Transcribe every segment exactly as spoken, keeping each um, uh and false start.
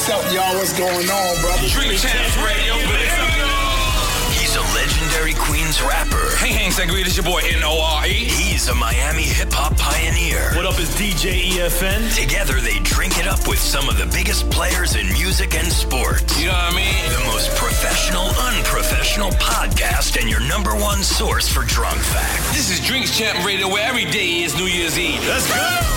What's up, y'all? What's going on, brother? Drink Champs Radio, He's a legendary Queens rapper. Hey, Hank Sangria, this your boy N O R E. He's a Miami hip-hop pioneer. What up, is D J E F N? Together, they drink it up with some of the biggest players in music and sports. You know what I mean? The most professional, unprofessional podcast and your number one source for drunk facts. This is Drinks Champ Radio, where every day is New Year's Eve. Let's go!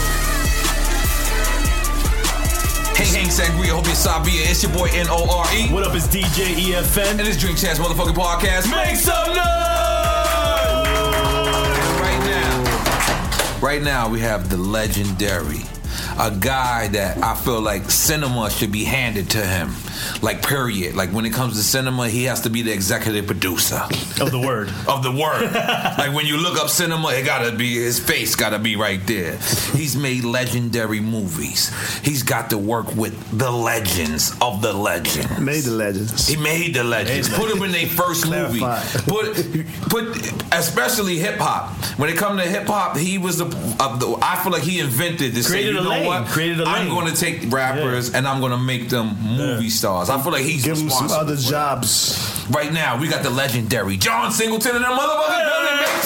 Hey, Hank Sangria, hope you're Sabia. It's your boy N O R E. What up, is D J E F N? And it's Drink Champs motherfucking podcast. Make some noise! And right now, right now we have the legendary, a guy that I feel like cinema should be handed to him. Like, period. Like, when it comes to cinema, he has to be the executive producer. Of the word. Of the word. Like, when you look up cinema, it gotta be, his face gotta be right there. He's made legendary movies. He's got to work with the legends of the legends. Made the legends. He made the legends. Made Put them in their first movie. Put, put, especially hip hop. When it comes to hip hop, he was the, uh, the. I feel like he invented this. Created say, you a know lane. what? Created a I'm lane. going to take rappers Yeah. and I'm going to make them movie Yeah. stars. I feel like he's Give him some responsible other for that. jobs. Right now, we got the legendary John Singleton and the motherfucking building. Make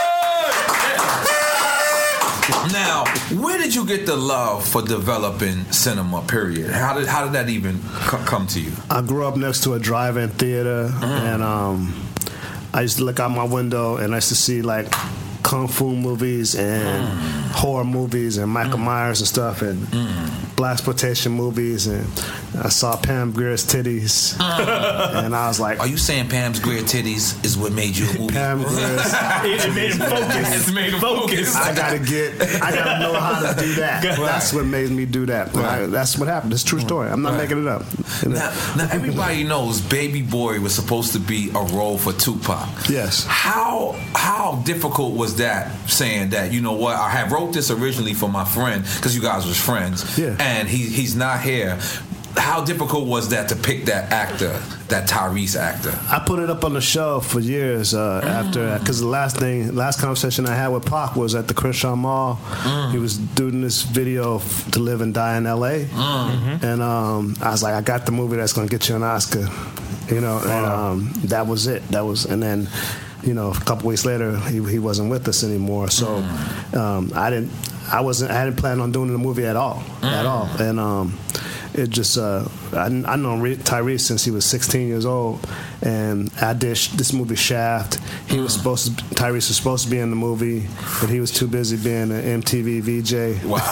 some noise! Now, where did you get the love for developing cinema? Period. How did how did that even c- come to you? I grew up next to a drive-in theater, Mm. and um, I used to look out my window and I used to see like kung fu movies and Mm. horror movies and Michael Myers and stuff and blaxploitation movies, and I saw Pam Grier's titties, and I was like, Are you saying Pam's Greer titties is what made you a movie? Pam Grier's. It made him focus. It's made him focus. I gotta get. I gotta know how to do that. That's what made me do that. Right. I- that's what happened. It's a true story. I'm not Right. making it up. Now, now, everybody knows Baby Boy was supposed to be a role for Tupac. Yes. How how difficult was that, saying that, you know what, I had wrote this originally for my friend, because you guys was friends, Yeah. and he he's not here. How difficult was that to pick that actor, that Tyrese actor? I put it up on the shelf for years uh, after, because the last thing, last conversation I had with Pac was at the Crenshaw Mall. He was doing this video f- to live and die in L A, and um, I was like, I got the movie that's going to get you an Oscar, you know, and um, that was it. That was, and then, you know, a couple weeks later, he, he wasn't with us anymore. So um, I didn't, I wasn't, I didn't plan on doing the movie at all, at all, and. Um, It just, uh, I, I know Tyrese since he was sixteen years old, and I did sh- this movie Shaft. He was supposed to, Tyrese was supposed to be in the movie, but he was too busy being an M T V V J. Wow.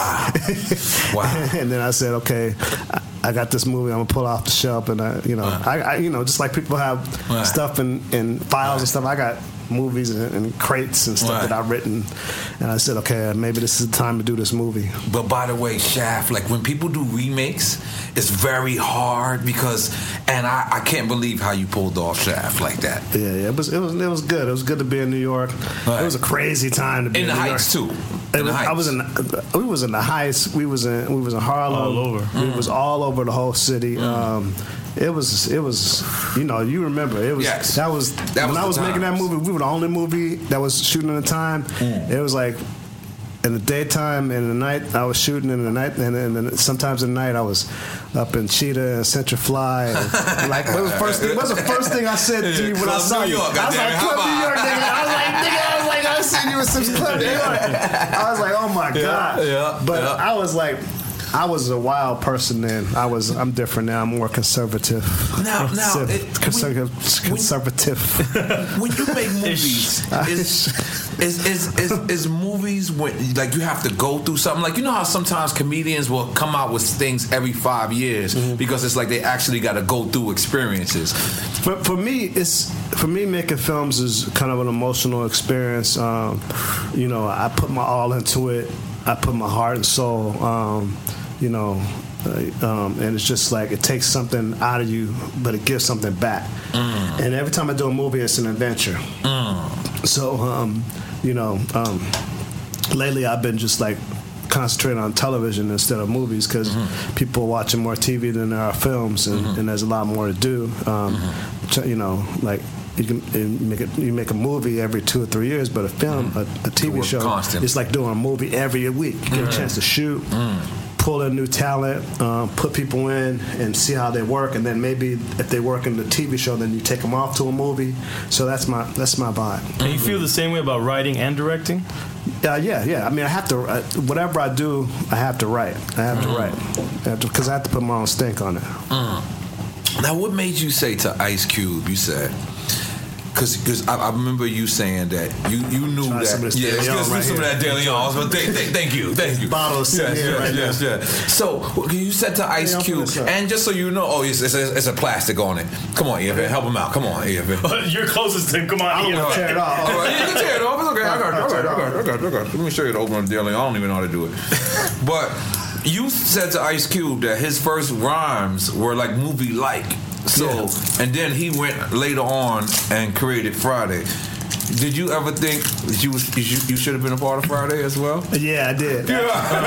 Wow. And then I said, okay, I, I got this movie. I'm gonna pull off the shelf, and I, you know, I, I, you know, just like people have Right. stuff in, in files and stuff. I got movies and, and crates and stuff Right. that I've written, and I said, okay, maybe this is the time to do this movie. But by the way, Shaft, like when people do remakes, it's very hard because, and I, I can't believe how you pulled off Shaft like that. Yeah, yeah, it was it was it was good. It was good to be in New York. Right. It was a crazy time to be In in, the New Heights York. too. It In the was, I Heights. was in we was in the Heights. We was in we was in Harlem. All over. We was all over the whole city. Um, it was it was you know you remember it was Yes. that was That when was I the was making that times. movie. We were the only movie that was shooting at the time. It was like. In the daytime and in the night, I was shooting. In the night, and, and, and sometimes at night, I was up in Cheetah and Central Fly. And, like, what was the first thing? What was the first thing I said to you when I Club saw New you? York, I was like, goddammit, Club how New York, about- nigga. I was like, nigga, I was like, I seen you in some Club New York. I was like, oh my god. yeah, but yeah. I was like. I was a wild person then. I was. I'm different now. I'm more conservative. Now, now, Civ- it- conservative. when- conservative. When you make movies, is, is, is, is, is movies when, like, you have to go through something? Like, you know how sometimes comedians will come out with things every five years because it's like they actually got to go through experiences. For, for me, it's for me making films is kind of an emotional experience. Um, you know, I put my all into it. I put my heart and soul. Um, you know, uh, um, and it's just like it takes something out of you, but it gives something back. Mm. And every time I do a movie, it's an adventure. Mm. So, um, you know, um, lately I've been just like concentrating on television instead of movies because mm-hmm. people are watching more T V than there are films, and, mm-hmm. and there's a lot more to do. Um, mm-hmm. You know, like. You can you make a you make a movie every two or three years, but a film, mm. a, a T V show, constant. it's like doing a movie every week. You get mm. a chance to shoot, mm. pull in new talent, um, put people in, and see how they work, and then maybe if they work in the T V show, then you take them off to a movie. So that's my that's my vibe. And you feel the same way about writing and directing? Uh, yeah, yeah. I mean, I have to. Uh, whatever I do, I have to write. I have to write because I, I have to put my own stink on it. Mm. Now, what made you say to Ice Cube? You said. Because I, I remember you saying that you, you knew Try that. some of this Yeah, De Leon let's do right some of here. that De Leon. But thank, thank, thank you, thank you. Bottle sitting yes, here yes, right yes, now. yes. So you said to Ice Yeah, I'll Cube, put this up. and just so you know, oh, it's, it's, a, it's a plastic on it. Come on, Evan, help him out. Come on, Evan. You're closest to him. Come on, I don't Ian. want to tear it off. All right, you can tear it off. It's okay. I got it. I got it. I got it. I got it. I got it. Let me show you the opening of De Leon. I don't even know how to do it. But you said to Ice Cube that his first rhymes were like movie-like. So, Yeah. and then he went later on and created Friday. Did you ever think that you, was, you, should, you should have been a part of Friday as well? Yeah, I did. Yeah.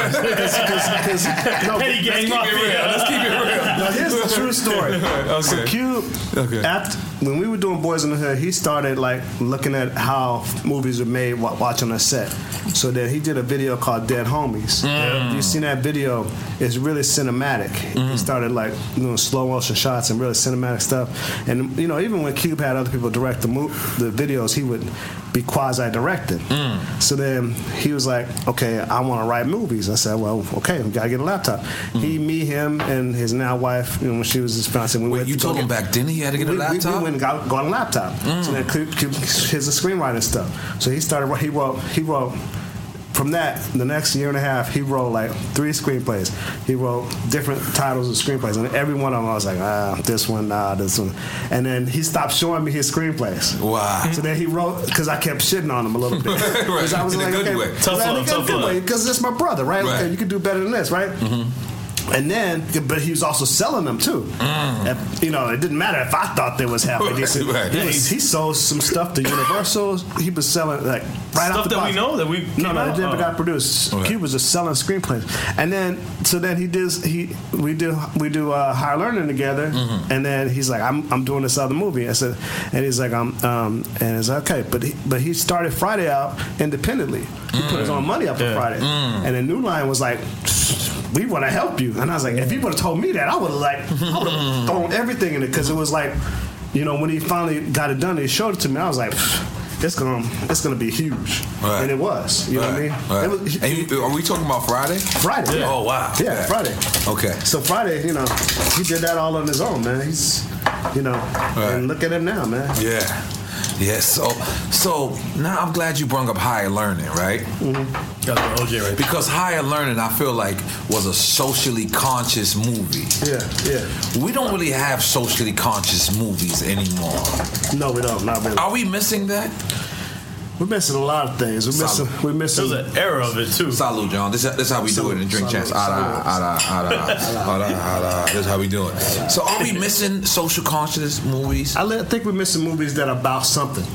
Because no, Petty Let's gang keep it mafia. real. Let's keep it real. no, here's the true story. Okay. So Cube, Okay. after, when we were doing Boys in the Hood, he started like looking at how movies are made, wa- watching a set. So then he did a video called Dead Homies. Mm. You seen that video? It's really cinematic. Mm. He started like doing slow motion shots and really cinematic stuff. And you know, even when Cube had other people direct the mo- the videos, he would be quasi directed. Mm. So then he was like, "Okay, I want to write movies." I said, "Well, okay, we gotta get a laptop." Mm. He, me, him, and his now wife. You know, when she was his fiance, we Wait, went you to told go him get- back then he had to get a we, we- laptop? We, went and got, got a laptop. So then Cube, Cube, here's the screenwriting stuff. So he started. He wrote. He wrote. From that, the next year and a half, he wrote like three screenplays. He wrote different titles of screenplays, and every one of them, I was like, ah, this one, nah, this one. And then he stopped showing me his screenplays. Wow. So then he wrote, because I kept shitting on him a little bit. Right. Because I was In a like, good okay, way. Tough in a love, good- tough good love. way, because that's my brother, right? Right. Okay, you can do better than this, right? Mm-hmm. And then, but he was also selling them too. Mm. If- you know, it didn't matter if I thought they was halfway decent. Right. He, was- he sold some stuff to Universal. He was selling like right Stuff off the that we box. know that we No, came no, out? it never Oh. got produced. Okay. Cube was just selling screenplays, and then so then he did he we do we do uh, Higher Learning together, Mm-hmm. and then he's like, I'm I'm doing this other movie. I said, and he's like, I'm um and it's okay, but he, but he started Friday out independently. He put his own money up for Yeah. Friday, and then New Line was like, we want to help you, and I was like, if you would have told me that, I would have like I would have thrown everything in it, because it was like, you know, when he finally got it done, he showed it to me. I was like, it's gonna it's gonna be huge, Right. and it was. You know what I mean? Right. It was, And you, are we talking about Friday? Friday. Yeah. Oh, wow. Yeah, Okay. Friday. Okay. So Friday, you know, he did that all on his own, man. He's, you know, and look at him now, man. Yeah. Yes. So, so now I'm glad you brought up Higher Learning, right? Got the O J right. Because Higher Learning, I feel like, was a socially conscious movie. Yeah, yeah. We don't really have socially conscious movies anymore. No, we don't. Not really. Are we missing that? We're missing a lot of things. We're missing. Solid. We're There missing. was an era of it too. Salute, John. This, this is how we do it in Drink Champs. Salute, Ada, salute. ada, ada, ada, ada. This is how we do it. So are we missing social conscious movies? I li- think we're missing movies that are about something.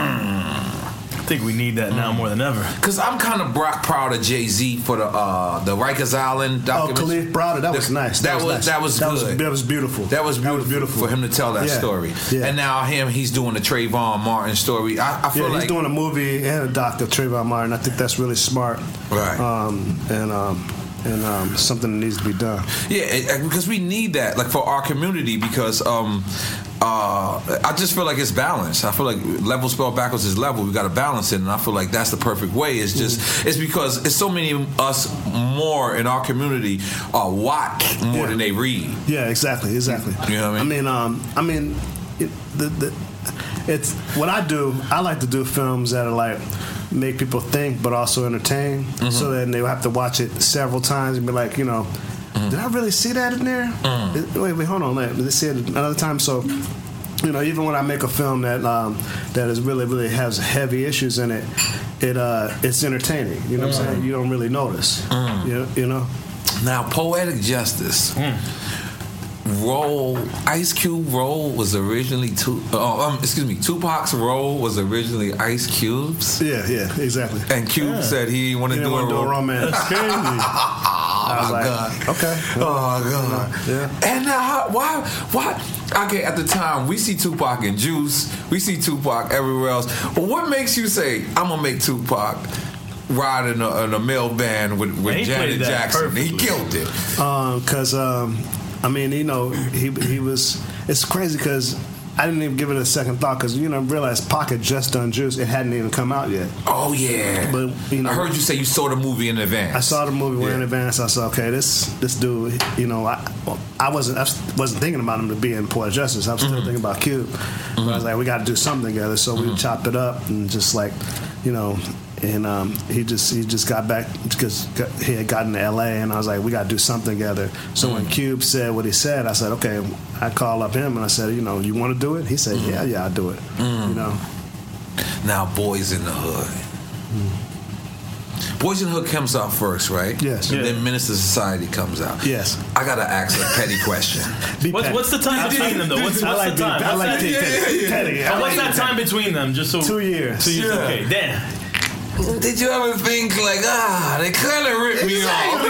I think we need that now more than ever. Because I'm kind of bra- proud of Jay-Z for the uh, the Rikers Island Oh, documentary. Khalif Browder, that was The- nice. That, was nice. that was that good. Was, that was beautiful. That was beautiful, beautiful. for him to tell that Yeah. story. Yeah. And now him, he's doing the Trayvon Martin story. I, I feel Yeah, like he's doing a movie and a doc of Trayvon Martin. I think that's really smart. Right. Um, and um, and um, something that needs to be done. yeah, it- it- because we need that, like for our community. Because um, uh, I just feel like it's balanced. I feel like level spelled backwards is level. We got to balance it, and I feel like that's the perfect way. It's just Mm-hmm. it's because it's so many of us more in our community are watch more Yeah. than they read. Yeah, exactly, exactly. You know what I mean? I mean, um, I mean, it, the, the, it's what I do. I like to do films that are like make people think, but also entertain. Mm-hmm. So then they have to watch it several times and be like, you know, did I really see that in there? Mm. Wait, wait, hold on, let me see it another time. So. You know, even when I make a film that um, that is really, really has heavy issues in it, it uh, it's entertaining. You know what I'm saying? You don't really notice. Mm. You, you know? Now, Poetic Justice. Role, Ice Cube role was originally two. Oh, um, excuse me. Tupac's role was originally Ice Cube's, Yeah, yeah, exactly. and Cube said he didn't want to You do, didn't want to do a ro- romance. That's crazy. I was Oh, like, God. okay. Oh God! Yeah. And now, how, why? Why? Okay, at the time we see Tupac in Juice, we see Tupac everywhere else. But what makes you say I'm gonna make Tupac ride in a, in a male band with, with He Janet played that Jackson? He perfectly. killed it. Because um, I mean, you know, he he was. It's crazy because I didn't even give it a second thought because you know realized Pac had just done Juice. It hadn't even come out yet. Oh yeah. But you know, I heard you say you saw the movie in advance. I saw the movie way in Yeah. advance. I said, okay, this this dude, you know, I I wasn't I wasn't thinking about him to be in Poetic Justice. I was still Mm-hmm. thinking about Cube. But I was like, we got to do something together. So Mm-hmm. we chopped it up and just like, you know, and um, he just he just got back because he had gotten to L A and I was like, we got to do something together. So Mm-hmm. when Cube said what he said, I said, okay. I called up him and I said, you know, you want to do it? He said, Mm-hmm. yeah, yeah, I'll do it. You know. Now, Boys in the Hood. Boys in the Hood comes out first, right? Yes. And Yeah. then Minister Society comes out. Yes. I gotta ask a petty question. Be What's, petty. what's the time between them, though? What's, I what's like the being- time? I like What's being that- petty. Petty. I And what's like that time between them? Just so Two years. Two years. Yeah. Okay. Damn. Did you ever think like, ah, they kind of ripped me off?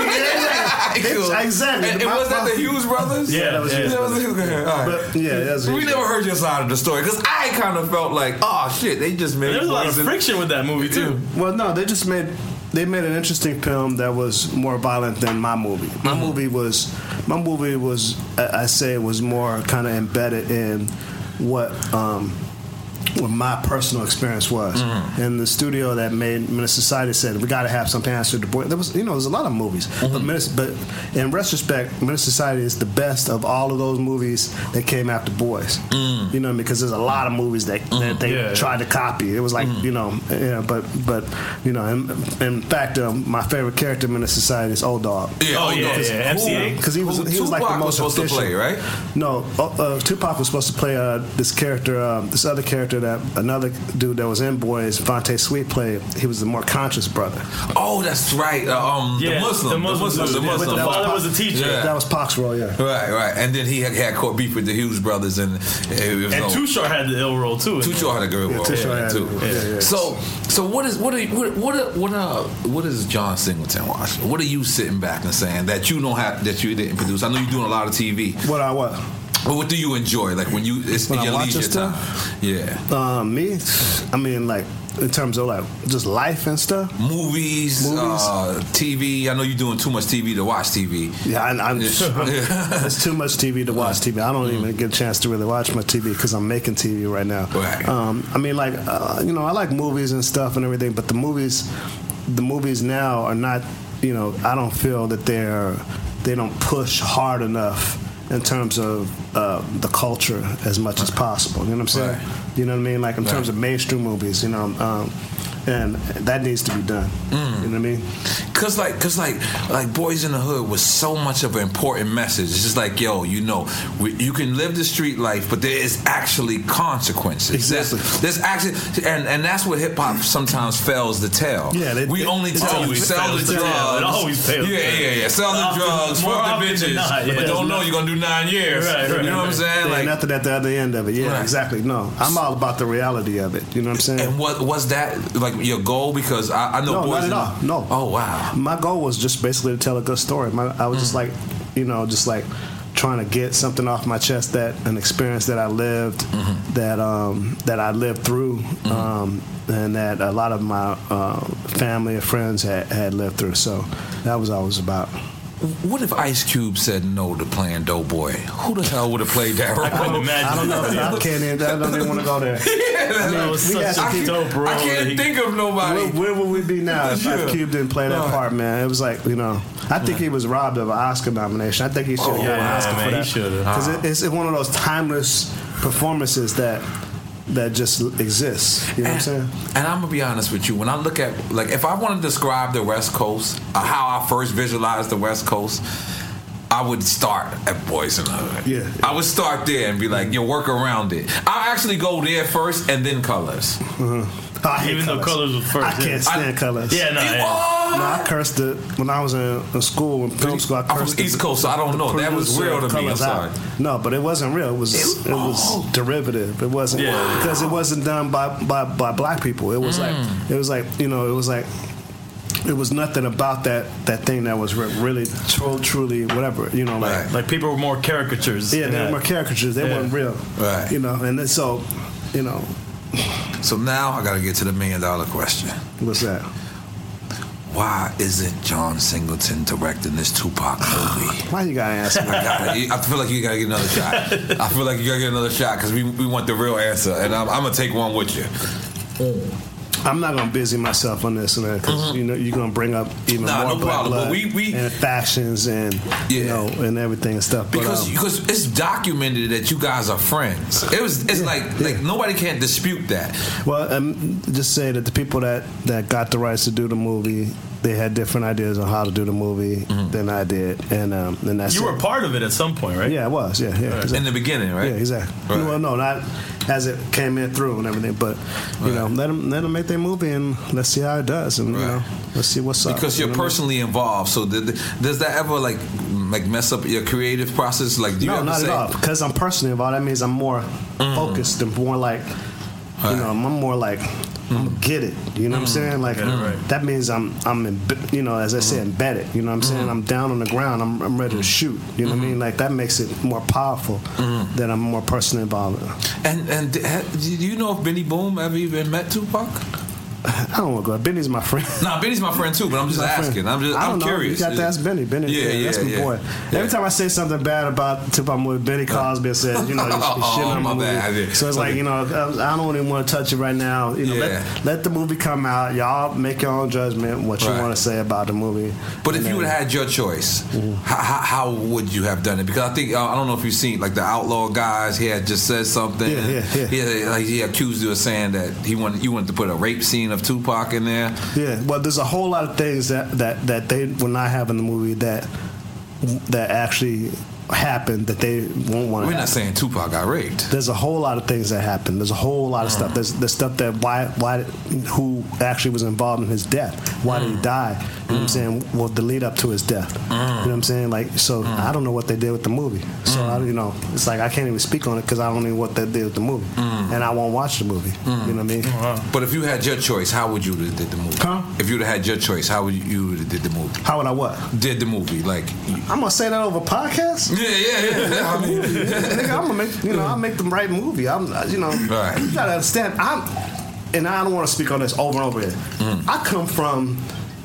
Exactly. And, and My- was that my- the Hughes brothers? Yeah, that was Hughes That was the Hughes brothers. All right. But yeah, that's we never heard your side of the story because I kind of felt like, oh shit, they just made. There was a lot of Boys in- friction with that movie too. Well, no, they just made they made an interesting film that was more violent than my movie. My Mm-hmm. movie was my movie was I I say it was more kind of embedded in what um, what my personal experience was. Mm-hmm. And the studio that made Minister Society said we got to have something answer to boy. There was you know there's a lot of movies, Mm-hmm. but Minister, but in retrospect, Minister Society is the best of all of those movies that came after Boys. Mm. You know, because there's a lot of movies that, that they Yeah. tried to copy. It was like Mm. you know, yeah, but but you know, in, in fact, um, my favorite character in Minister Society is Old Dog. Yeah, Oh, hold yeah, on. yeah, M C A. Because he was Who- he was like the Tupac was most supposed to official. play, right? No, uh, uh, Tupac was supposed to play uh, this character, uh, this other character that another dude that was in Boys, Vontae Sweet, played. He was the more conscious brother. Oh, that's right. Uh, um, Yeah, the Muslim, the Muslim the dude, yeah. Muslim. The father was a teacher. Yeah. That was Pac's role, yeah. Right, right. And then he had, had caught beef with the Hughes brothers, and it was And no- Too Short had the ill role too. Too Short had a good Yeah, role Too Short yeah, had too. it. Yeah, yeah. So, so what is what are, what what what uh, what is John Singleton watching? What are you sitting back and saying that you don't have that you didn't produce? I know you're doing a lot of T V. What I what? But what do you enjoy? Like when you it's When in I your watch leisure this time? stuff? Yeah. Um, me, I mean, like in terms of like just life and stuff. Movies, Movies? Uh, T V. I know you're doing too much T V to watch T V. Yeah, I, I'm. Yeah. It's too much T V to watch T V. I don't even get a chance to really watch my T V because I'm making T V right now. Right. Um, I mean, like uh, you know, I like movies and stuff and everything, but the movies, the movies now are not. You know, I don't feel that they're they don't push hard enough in terms of uh, the culture as much as possible. You know what I'm saying? Right. You know what I mean? Like in Right. terms of mainstream movies, you know, um, and that needs to be done. You know what I mean? Cause like, cause like, like Boys in the Hood was so much of an important message. It's just like, yo, you know, we, you can live the street life, but there is actually consequences. Exactly. There's, there's actually, and and that's what hip hop sometimes fails to tell. Yeah, they- we it- only it tell you always sell fails the to drugs. tell. It always fails Yeah, to yeah, yeah. Sell the Often- drugs, more fuck the often than bitches, not, yeah. but don't know you're gonna do nine years. Right, right, you know what I'm right. saying? There's Like, nothing at the other end of it. Yeah, Right. exactly. No, I'm all about the reality of it. You know what I'm saying? and what was that like your goal? Because I, I know No, Boys not in at the- all. No. Oh wow. My goal was just basically to tell a good story. My, I was just like, you know, just like trying to get something off my chest, that an experience that I lived, that um, that I lived through, um, and that a lot of my uh, family and friends had, had lived through. So that was all it was about. What if Ice Cube said no to playing Doughboy? Who the hell would have played that role? I couldn't imagine. I don't know. I can't. Even, I don't even want to go there. That was we such had a some people- dope role. I can't He- think of nobody. Where, where would we be now if, Yeah. if Cube didn't play that Right. part, man? It was like, you know, I think he was robbed of an Oscar nomination. I think he should have Oh, got an yeah, Oscar man, for he that. should've. Because it, it's one of those timeless performances that that just exists. You know what I'm saying? And I'm gonna be honest with you. When I look at, like, if I want to describe the West Coast, uh, how I first visualized the West Coast, I would start at Boys in the Hood. Yeah. I would start there and be like, you work around it. I'll actually go there first and then Colors. I hate Even though Colors was first, I can't yeah. stand I- Colors. Yeah, no, You yeah. are? No, I cursed it when I was in, in school, in film school. I I'm from cursed the East Coast, so I don't know. That was producer real to of me. I'm Colors out. sorry. No, but it wasn't real. It was It- it, was oh. derivative. It wasn't Yeah. because it wasn't done by, by, by black people. It was Mm. like it was like you know it was like it was nothing about that that thing that was re- really tro- truly whatever you know like. Right. Like people were more caricatures. Yeah, in they that. were more caricatures. They Yeah. weren't real. Right. You know, and then, so, you know, So now I got to get to the million dollar question. what's that? why isn't John Singleton directing this Tupac movie? Why you gotta ask me? I, gotta, I feel like you gotta get another shot. I feel like you gotta get another shot because we, we want the real answer, and I'm, I'm gonna take one with you. I'm not gonna busy myself on this because mm-hmm. you know you're gonna bring up even nah, more no black problem. blood But we, we, and factions and yeah. you know and everything and stuff. Because but, um, because it's documented that you guys are friends. It was it's yeah, like yeah. like nobody can't dispute that. Well, um, just say that the people that, that got the rights to do the movie, they had different ideas on how to do the movie mm-hmm. than I did, and um, and that's you it. were part of it at some point, right? Yeah, I was. Yeah, yeah. Right. Exactly. In the beginning, right? Yeah, exactly. Right. Well, no, not as it came in through and everything, but you right. know, let them let them make their movie and let's see how it does, and right. you know, let's see what's up. Because you're you know personally involved, so did, does that ever like like mess up your creative process? Like, do you no, ever not say, at all. Because I'm personally involved, that means I'm more mm. focused and more like, right. you know, I'm more like. I'm gonna get it. You know mm. what I'm saying? Like right. that means I'm I'm in, you know, as I say, embedded. You know what I'm saying? Mm. I'm down on the ground. I'm I'm ready to shoot. You know mm-hmm. what I mean? Like that makes it more powerful mm. that I'm more personally involved in. And and do you know if Benny Boom ever even met Tupac? I don't want to go. Benny's my friend. Nah, Benny's my friend too, but I'm just asking. I'm just I don't I'm know. curious. You got to ask Benny. Benny, yeah, yeah, that's my yeah. boy. Yeah. Every time I say something bad about Tupac movie, Benny calls me and says, you know, you're, you're shitting oh, on my the movie. bad. So it's okay. like, you know, I don't even want to touch it right now. You know, yeah. let, let the movie come out. Y'all make your own judgment what you right. want to say about the movie. But and if you would then, have had your choice, mm-hmm. how, how would you have done it? Because I think uh, I don't know if you've seen like the Outlaw guys. He had just said something. Yeah, yeah, yeah. He, had, like, he accused you of saying that he wanted you wanted to put a rape scene of Tupac in there. Yeah. Well, there's a whole lot of things that, that, that they will not have in the movie that that actually happened that they won't want to. We're not happen. saying Tupac got raped. There's a whole lot of things that happened. There's a whole lot of mm. stuff. There's the stuff that why why who actually was involved in his death. Why mm. did he die? You know mm. what I'm saying? Well, the lead up to his death. Mm. You know what I'm saying? Like, so mm. I don't know what they did with the movie. So mm. I, you know, it's like I can't even speak on it because I don't know what they did with the movie, mm. and I won't watch the movie. Mm. You know what I mean? Wow. But if you had your choice, how would you have did the movie? Huh? If you'd have had your choice, how would you have did the movie? How would I what? Did the movie like? I'm gonna say that over podcast. Yeah, yeah, yeah. I mean, nigga, I'm gonna make you know I make the right movie. I'm you know right. you gotta understand. I'm and I don't want to speak on this over and over again. Mm. I come from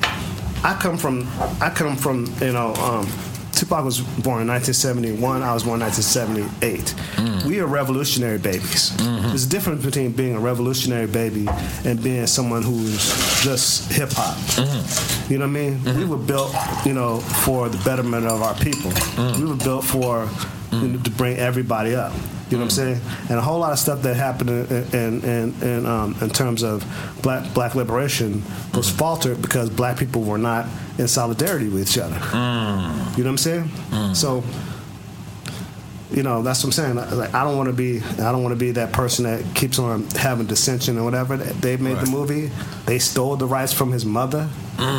I come from I come from you know um, Tupac was born in nineteen seventy-one. I was born in nineteen seventy-eight. Mm. We are revolutionary babies. Mm-hmm. There's a difference between being a revolutionary baby and being someone who's just hip hop. Mm-hmm. You know what I mean? Mm-hmm. We were built, you know, for the betterment of our people. Mm. We were built for mm. you know, to bring everybody up. You know what I'm saying? And a whole lot of stuff that happened in in in, in, um, in terms of black black liberation was mm. faltered because black people were not in solidarity with each other. Mm. You know what I'm saying? Mm. So, you know, that's what I'm saying. Like, I don't want to be I don't want to be that person that keeps on having dissension or whatever. They made right. the movie. They stole the rights from his mother.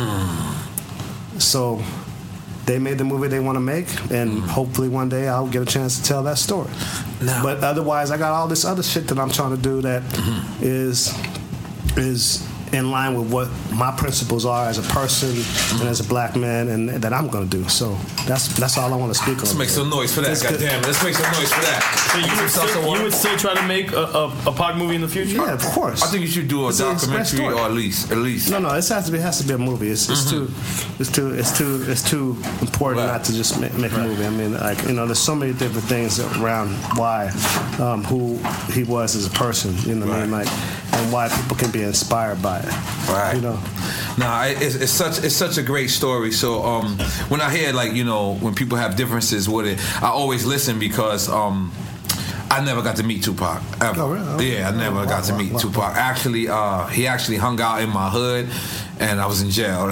Mm. So. They made the movie they want to make, and mm. hopefully one day I'll get a chance to tell that story. No. But otherwise, I got all this other shit that I'm trying to do that mm-hmm. is is in line with what my principles are as a person mm-hmm. and as a black man, and that I'm going to do. So that's that's all I want to speak Let's on. Let's make some noise for that. God damn it. Let's make some noise for that. So you would, still, you would still try to make a, a, a Pac movie in the future? Yeah, of course. I think you should do a it's documentary or at least at least. No, no, it has to be it has to be a movie. It's, it's mm-hmm. too it's too it's too it's too important right. not to just make, make right. a movie. I mean, like, you know, there's so many different things around why um, who he was as a person, you know what right. I mean, like, and why people can be inspired by it. Right. You know. Nah, it's, it's such it's such a great story. So um, when I hear, like, you know, when people have differences with it, I always listen because um, I never got to meet Tupac ever. Oh, really? Yeah, I never oh, got wow, to meet wow, Tupac. Wow. Actually, uh, he actually hung out in my hood, and I was in jail.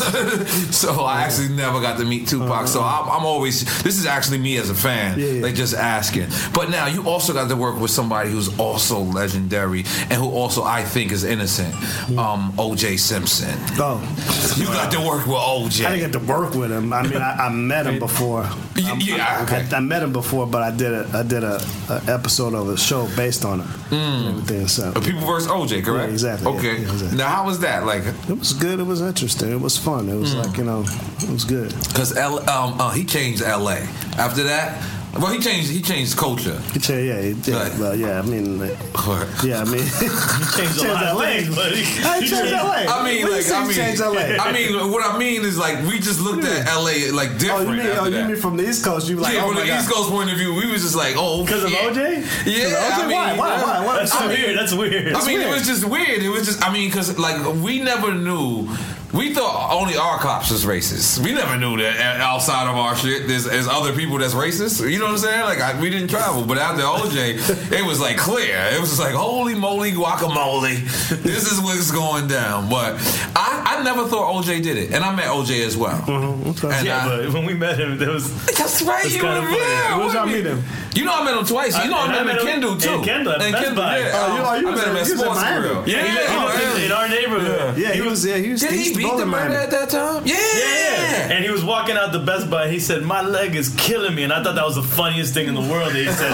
So I actually never got to meet Tupac. Uh-huh. So I'm, I'm always, this is actually me as a fan, yeah, yeah. like just asking. But now you also got to work with somebody who's also legendary and who also I think is innocent, um, O J Simpson. Oh. You got to work with O J. I didn't get to work with him. I mean, I, I met him before. Yeah, yeah okay. I, I met him before, but I did a, I did a, a episode of a show based on him. Mm. And everything. So. People versus O J, correct? Yeah, exactly. Okay. Yeah, yeah, exactly. Now, how was that? Like, it was good. It was interesting. It was fun. It was mm. like, you know, it was good. Because um, uh, he changed L A. After that, Well, he changed. He changed culture. He changed, yeah, he did. Right. Well, yeah, I mean, like, yeah, I mean, He changed a lot of L A. things, but he, I changed L A. I mean, What like, you say I he mean, changed L A? I mean, what I mean is like we just looked at L A like Oh, different. you mean, after oh, you that. mean from the East Coast? You were like, yeah, oh from my the God. East Coast point of view, we was just like, oh, because of shit. O J? Yeah, I mean, why? Why? Why? Why? That's I mean, weird. That's weird. I mean, weird. it was just weird. It was just, I mean, because like we never knew. We thought only our cops was racist. We never knew that outside of our shit, there's, there's other people that's racist. You know what I'm saying? Like I, we didn't travel, but after O J, it was like clear. It was just like holy moly guacamole. This is what's going down. But I, I never thought O J did it, and I met O J as well. Mm-hmm. Okay. And Yeah, I, but when we met him, there was. that's right. It's You kinda were funny. there. Where'd y'all What meet do you- him? You know I met him twice. You know I, I- met I him met in him Kendall too. in Kendall at In Best Kendall, Buy. yeah. Oh, you- oh, you I was met him in- at you was in Sports Miami. Grill. Yeah, he, li- he oh, lived in, yeah. in our neighborhood. Yeah, he was. Yeah, he was. Did he he used to beat bowl the in murder Miami. at that time? Yeah. Yeah, and he was walking out the Best Buy. He said, "My leg is killing me," and I thought that was the funniest thing in the world that he said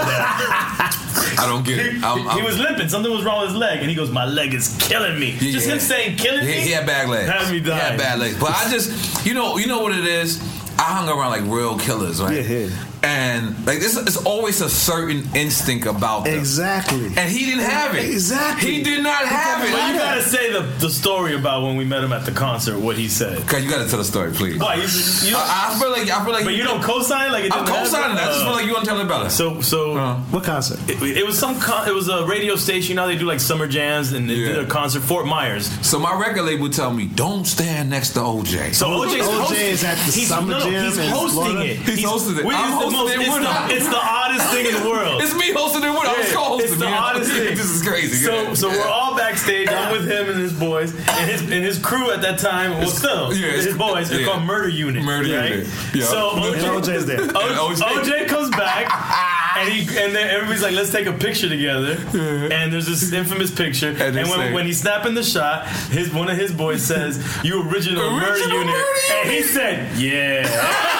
that. I don't get He, it. I'm, he I'm, was limping. Something was wrong with his leg, and he goes, "My leg is killing me." Yeah, Just yeah. him saying "killing he, me." he had bad legs. Had me He had dying. bad legs. But I just, you know, you know what it is. I hung around like real killers, right? Yeah, yeah. And like this, it's always a certain instinct about them. Exactly. And he didn't have it. Exactly. He did not have it. But you gotta say the, the story about when we met him at the concert. What he said. Okay, you gotta tell the story, please. Why? You, you, you, I, I feel like I feel like. but you don't co-sign like it I'm didn't co-signing that. I happen? just feel like you want to tell it better. So so. Uh. What concert? It, it was some. Con- it was a radio station. You know, they do like summer jams, and they Yeah. did a concert. Fort Myers. So my record label tell me don't stand next to O J. So O J's O J hosting- is at the he's, Summer no, no, Jam He's in hosting Florida? it. He's hosting it. We- I'm it's the hosting most- it it's with the- him. It's the oddest thing in the world. It's me hosting it with. I was Yeah, co-hosting. it's the man. oddest thing. This is crazy. So, Yeah. so Yeah. we're all backstage. I'm with him and his boys, and his and his crew at that time. Well, still, yeah, it's- his boys. They're yeah. called Murder Unit. Murder right? Unit. Yeah. So And O J's there. And O- O J O J comes back, and he and then everybody's like, "Let's take a picture together." And there's this infamous picture. And And, they when, say- when he's snapping the shot, his one of his boys says, "You original, Murder Original Unit," Murder and he said, "Yeah."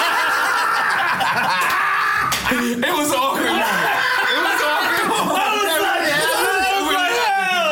It was awkward. It was awkward. I was like, I was like, hell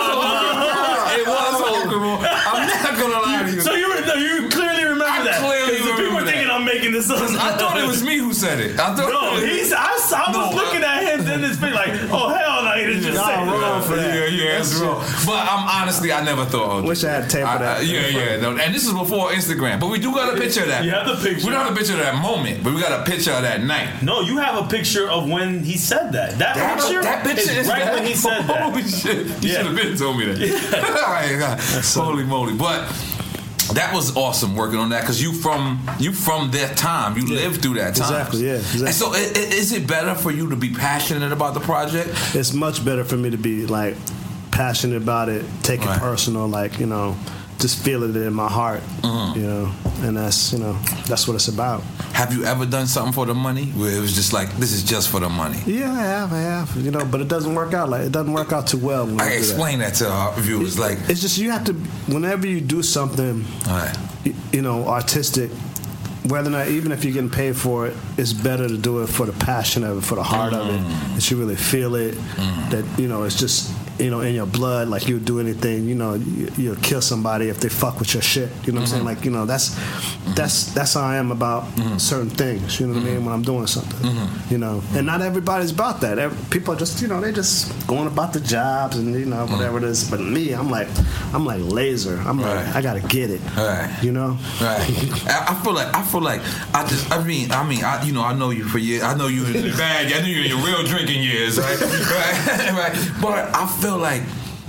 no. It was awkward. I'm not gonna lie to you. So you were, no, you clearly remember I that. clearly 'Cause the people remember were thinking that. I'm making this up. I thought it was me who said it. I thought. No, he's. I, was- I was No, looking I- at him, then his face like, oh hell no, he didn't just Y'all say wrong that. for that. Yeah, yeah, it's wrong. But I'm honestly, I never thought. O J. Wish I had tape of I- that. I- yeah, yeah. No, and this is before Instagram, but we do got a picture of that. You have the picture. We don't have a picture of that moment, but we got a picture of that night. No, you have a picture of when he said that. That, That, picture, that picture is is right that? when he said that. Holy shit! You Yeah. should have been told me that. All right, God. Holy moly! But that was awesome working on that because you from you from that time. You lived through that time. Exactly, yeah, exactly. And so, i- i- is it better for you to be passionate about the project? It's much better for me to be like passionate about it, take Right. it personal, like, you know, just feel it in my heart, Mm-hmm. you know, and that's, you know, that's what it's about. Have you ever done something for the money where it was just like, this is just for the money? Yeah, I have, I have, you know, but it doesn't work out like it doesn't work out too well. When I you do that. explain that to our viewers. Like, It's just you have to, whenever you do something, all right, y- you know, artistic, whether or not, even if you're getting paid for it, it's better to do it for the passion of it, for the heart of it, that you really feel it, that, you know, it's just, you know, in your blood, like you would do anything, you know, you, you'll kill somebody if they fuck with your shit, you know what I'm saying? Like, you know, that's, that's, that's how I am about certain things, you know what I mean, when I'm doing something, you know, and not everybody's about that. Every, people are just, you know, they just going about the jobs and, you know, whatever it is, but me, I'm like, I'm like laser, I'm like, Right. I gotta get it, Right. you know? right. I, I feel like I feel like I just I mean I mean I you know I know you for years. I know you in the bag. I know you in your real drinking years, right? right, right. But I feel like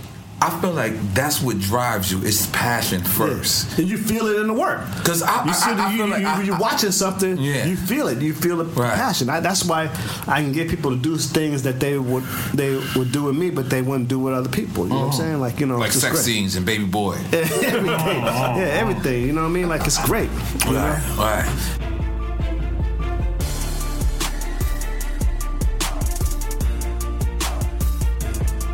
I feel like that's what drives you. It's passion first. Yeah. And you feel it in the work. 'Cause I- you I- see I- the, I you, feel like you, I- you're I- watching something, Yeah. you feel it. You feel the Right. passion. I, that's why I can get people to do things that they would they would do with me, but they wouldn't do with other people. You know what I'm saying? Like, you know, Like it's sex great. scenes and Baby Boy. everything. Yeah, everything. You know what I mean? Like, it's great. You know? Right, right.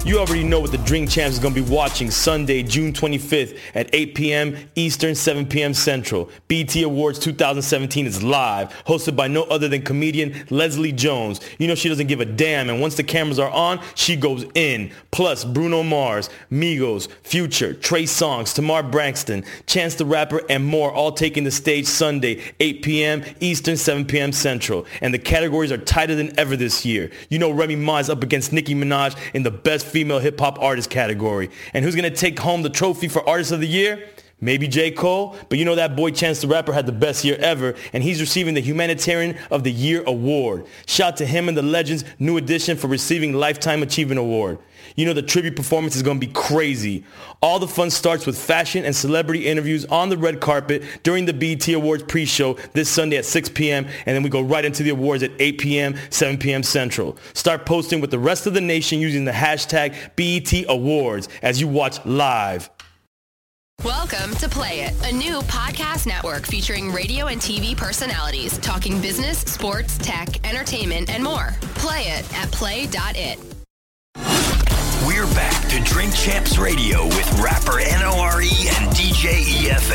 You already know what the Drink Champs is going to be watching Sunday, June twenty-fifth at eight p.m. Eastern, seven p.m. Central. B E T Awards twenty seventeen is live, hosted by no other than comedian Leslie Jones. You know she doesn't give a damn, and once the cameras are on, she goes in. Plus, Bruno Mars, Migos, Future, Trey Songz, Tamar Braxton, Chance the Rapper, and more, all taking the stage Sunday, eight p.m. Eastern, seven p.m. Central. And the categories are tighter than ever this year. You know Remy Ma is up against Nicki Minaj in the Best Female Hip Hop Artist category. And who's going to take home the trophy for Artist of the Year? Maybe J. Cole, but you know that boy Chance the Rapper had the best year ever, and he's receiving the Humanitarian of the Year award. Shout to him and the Legends, New Edition, for receiving Lifetime Achievement Award. You know the tribute performance is going to be crazy. All the fun starts with fashion and celebrity interviews on the red carpet during the B E T Awards pre-show this Sunday at six p.m. and then we go right into the awards at eight p.m., seven p.m. Central. Start posting with the rest of the nation using the hashtag B E T Awards as you watch live. Welcome to Play It, a new podcast network featuring radio and T V personalities talking business, sports, tech, entertainment, and more. Play it at play dot it. We're back to Drink Champs Radio with rapper N O R E and D J E F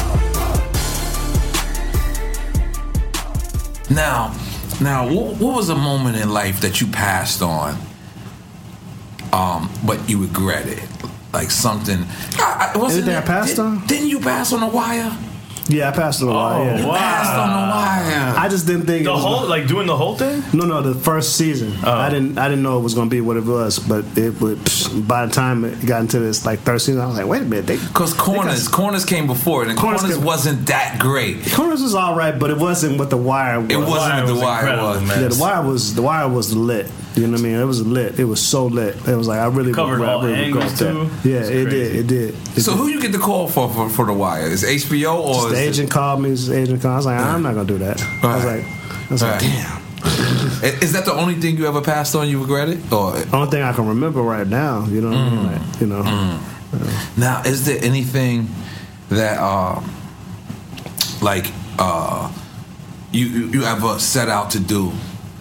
N. Now, now, what, what was a moment in life that you passed on, um, but you regret it? Like something. I, I, wasn't Anything I passed did, on? Didn't you pass on The Wire? Yeah, I passed on The Wire. Yeah. You Wow. passed on The Wire. I just didn't think The it was whole, gonna- like doing the whole thing? No, no, the first season. Oh. I didn't, I didn't know it was going to be what it was, but it would. By the time it got into this like third season, I was like, wait a minute, they Because Corners, Corners came before it, and Corners Corners, came- wasn't that great. Corners was all right, but it wasn't what The Wire was. It wasn't Wire what The was Wire incredible, was. man. Yeah, The Wire was the Wire was lit. You know what I mean? It was lit. It was so lit. It was like I really Covered I all really angles, regret too. that. Yeah, It's it crazy. did. It did. It So did. who you get the call for for, for The Wire? Is H B O or the is agent called me. His agent called. I was like, I'm not gonna do that. I was Right. like, I was Right. like, damn. it, is that the only thing you ever passed on? You regret it, or Only thing I can remember right now. You know what I mean? Like, you know. Mm. now is there anything that uh, like uh, you you you ever set out to do?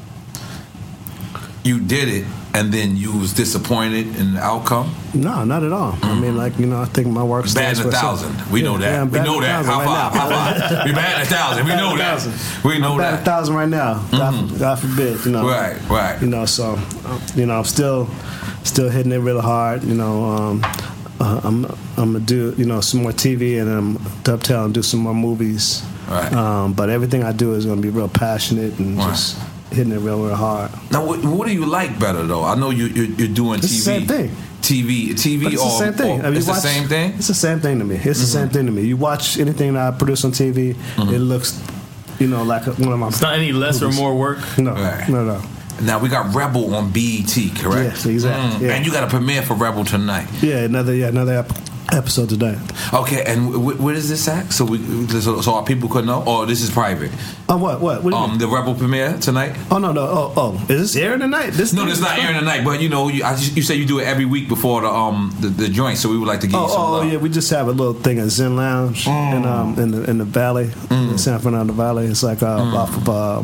You did it, and then you was disappointed in the outcome. No, not at all. I mean, like you know, I think my work Bad stands in for a itself. thousand. We know that. Yeah, I'm we bad know in a that. thousand High right five. now. High five. We bad in a thousand. We know that. We know I'm bad that. a thousand right now. God, God forbid. You know. Right, right. You know, so you know, I'm still, still hitting it real hard. You know, um, uh, I'm I'm gonna do you know some more T V and I'm dovetail and do some more movies. Right. Um, but everything I do is gonna be real passionate and Right. just hitting it real, real hard. Now, what, what do you like better though? I know you you're, you're doing It's T V. the same thing. T V, T V, But it's or the same thing. or- I mean, it's you the watch- same thing. It's the same thing to me. It's the same thing to me. You watch anything that I produce on T V, it looks, you know, like a, one of my. It's not any less or more work. No, Right. no, no. Now we got Rebel on B E T, correct? Yes, exactly. Yeah. And you got a premiere for Rebel tonight. Yeah, another yeah another ep- episode today. Okay, and w- where is this at? So we so, so our people could know, or this is private. Oh, what what? What do you Um, mean? the Rebel premiere tonight. Oh no no oh oh is this airing tonight? This No, it's not airing tonight, but you know, you, I just, you say you do it every week before the um the, the joint, so we would like to give Oh, you some oh, love. yeah, we just have a little thing at Zen Lounge in um in the in the valley, in San Fernando Valley. It's like uh, off of uh,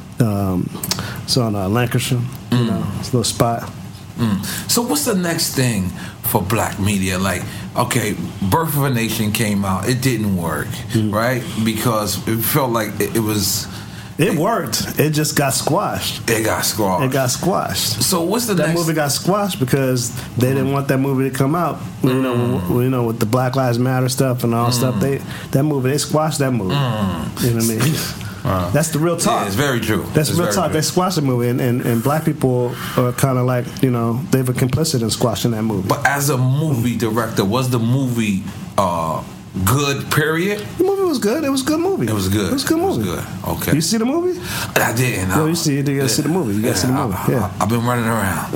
um, it's on uh, Lancashire. You know, it's a little spot. So what's the next thing for black media? Like, okay, Birth of a Nation came out, it didn't work, right? Because it felt like it, it was It worked. It just got squashed. it got squashed. It got squashed. So what's the That next? movie got squashed because they didn't want that movie to come out. You know, w- you know, with the Black Lives Matter stuff and all stuff. They that movie they squashed that movie. You know what I mean? That's the real talk. Yeah, it's very true. That's It's real very talk. true. They squashed the movie, and, and, and black people are kind of like, you know, they were complicit in squashing that movie. But as a movie director, was the movie uh, good? Period. The movie was good. It was a good movie. It was good. It was a good It was movie. good. Okay. You see the movie? I didn't. No, you see, you gotta see the movie. You gotta see the movie. I, Yeah. have been running around.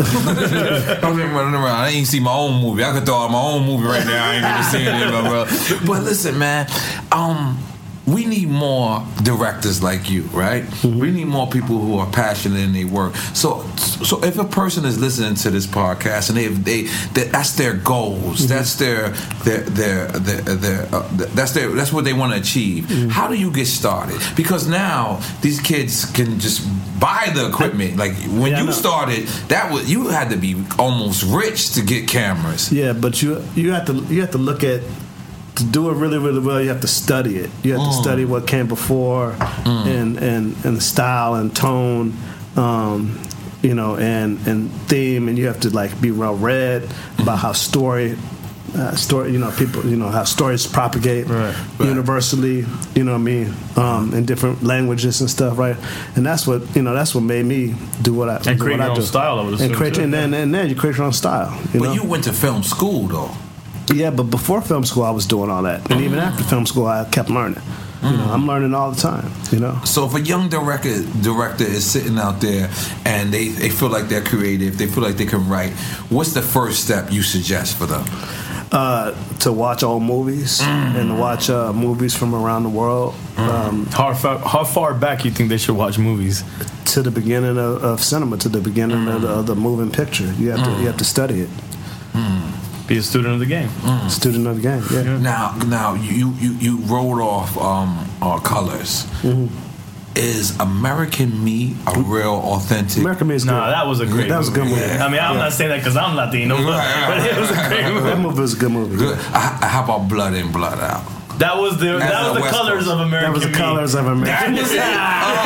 I've been running around. I ain't see my own movie. I could throw out my own movie right now. I ain't even seeing it, my brother. But listen, man. Um, we need more directors like you, right? Mm-hmm. We need more people who are passionate in their work. So, so if a person is listening to this podcast and they, they, they that's their goals, mm-hmm. that's their, their, their, their, their uh, that's their, that's what they want to achieve. Mm-hmm. How do you get started? Because now these kids can just buy the equipment. Like when yeah, you started, that was you had to be almost rich to get cameras. Yeah, but you you have to you have to look at. To do it really, really well, you have to study it. You have mm. to study what came before, mm. and, and and style and tone, um, you know, and, and theme, and you have to like be well read mm. about how story, uh, story, you know, people, you know, how stories propagate right. Right. universally. You know what I mean, um, in different languages and stuff, right? And that's what you know. That's what made me do what I and do create what your I own do. style. I would assume, and create, and then and then you create your own style. You but know? you went to film school though. Yeah, but before film school, I was doing all that, and even after film school, I kept learning. You know, I'm learning all the time. You know. So if a young director director is sitting out there and they, they feel like they're creative, they feel like they can write, what's the first step you suggest for them? Uh, to watch old movies mm. and to watch uh, movies from around the world. Mm. Um, how far how far back you think they should watch movies? To the beginning of, of cinema, to the beginning mm. of, the, of the moving picture. You have mm. to you have to study it. Mm. Be a student of the game. Mm. Student of the game. Yeah. yeah. Now, now you you you wrote off um, our colors. Mm-hmm. Is American Me a real authentic? American Me is good. Nah, that was a great. That was a good movie. Yeah. I mean, I'm yeah. not saying that because I'm Latino, but, right, but it was a great movie. That movie was a good movie. Good. Yeah. How about Blood In, Blood Out? That was the That's that was the, the colors Coast. of American. That was the Me. colors of American. That was it.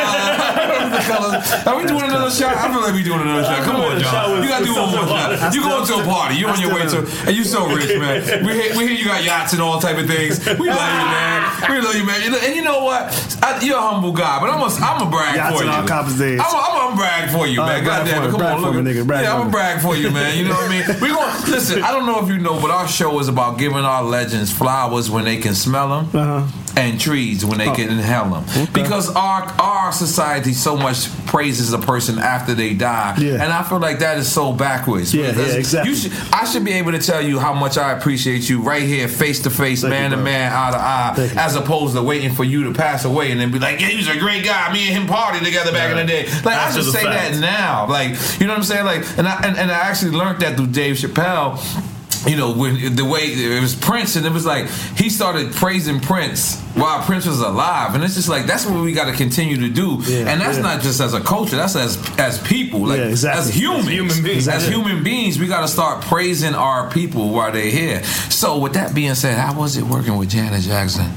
Uh, the colors. Are we doing another shot? I feel like we doing another shot. Come on, John. You gotta do one more shot. You going to a party? You on your way to? And you so rich, man. We hear, we hear you got yachts and all type of things. We love you, man. We love you, man. And you know what? I, you're a humble guy, but I'm a I'm a brag yachts for you. All I'm a, I'm a brag for you, man. God damn it, come on, look. Yeah, I'm a brag for you, man. You know what I mean? We going listen. I don't know if you know, but our show is about giving our legends flowers when they can smell them. Uh-huh. And trees when they oh. can inhale them, okay. because our our society so much praises a person after they die, yeah. and I feel like that is so backwards. Yeah, yeah, exactly. You should, I should be able to tell you how much I appreciate you right here, face to face, man to man, eye to eye, as opposed to waiting for you to pass away and then be like, yeah, he was a great guy. Me and him partied together back right. in the day. Like after I should say fact. that now. Like you know what I'm saying? Like, and I and, and I actually learned that through Dave Chappelle. You know, when the way it was Prince, and it was like he started praising Prince while Prince was alive, and it's just like that's what we got to continue to do, yeah, and that's yeah. not just as a culture, that's as as people, like yeah, exactly. as humans, as human beings, exactly. as human beings, we got to start praising our people while they're here. So, with that being said, how was it working with Janet Jackson?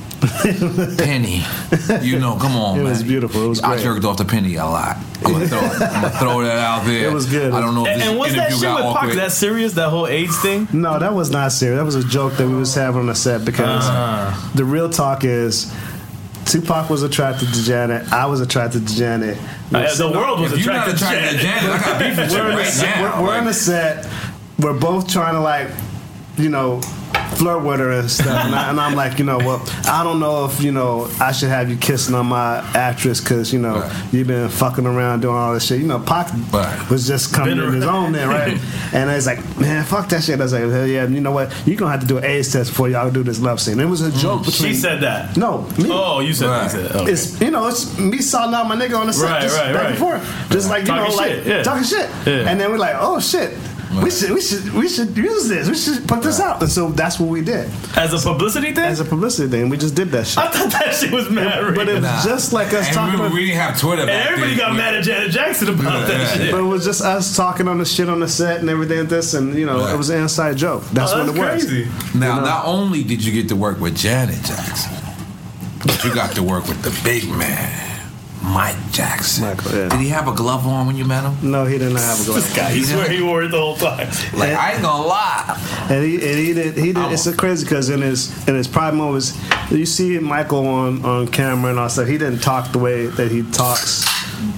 Penny, you know, come on, it man. was beautiful. It was great. I jerked off to Penny a lot. I'm gonna, throw, I'm gonna throw that out there. It was good. I don't know if and, this and what's interview that shit got with Pac? awkward. Is that serious? That whole AIDS thing? No, that was not serious. That was a joke that we was having on the set because uh. the real talk is Tupac was attracted to Janet. I was attracted to Janet. Uh, the world was if attracted, you're not attracted to Janet. I got beef with you right now. We're, we're on the set. We're both trying to like, you know, flirt with her and stuff, and, I, and I'm like, you know, well, I don't know if you know I should have you kissing on my actress because you know right. you've been fucking around doing all this shit. You know, Pac right. was just coming in his own there, right? And I was like, man, fuck that shit. I was like, hell yeah, you know what? You're gonna have to do an AIDS test before y'all do this love scene. It was a joke. Mm. Between, she said that. No, me. Oh, you said right. that. Okay. It's you know, it's me salting out my nigga on the set, right, just right, back right. and forth, just like you talking know, shit. like yeah. talking shit. Yeah. And then we're like, oh shit. We should, we should, we should use this. We should put this out, and so that's what we did. As a publicity thing. As a publicity thing, we just did that shit. I thought that shit was mad, but it was nah. just like us and talking. We, on, we didn't have Twitter. And back everybody then. got we, mad at Janet Jackson about yeah, that yeah. shit. But it was just us talking on the shit on the set and everything like this, and you know, right. it was an inside joke. That's, oh, what that's it was. crazy. Now, you know? not only did you get to work with Janet Jackson, but you got to work with the big man. Mike Jackson. Michael, yeah. Did he have a glove on when you met him? No, he didn't have a glove. This guy, he swear he wore it the whole time. Like and, I ain't gonna lie. And he, and he did. He did. I'm it's so crazy because in his in his prime moments, you see Michael on, on camera and all stuff. He didn't talk the way that he talks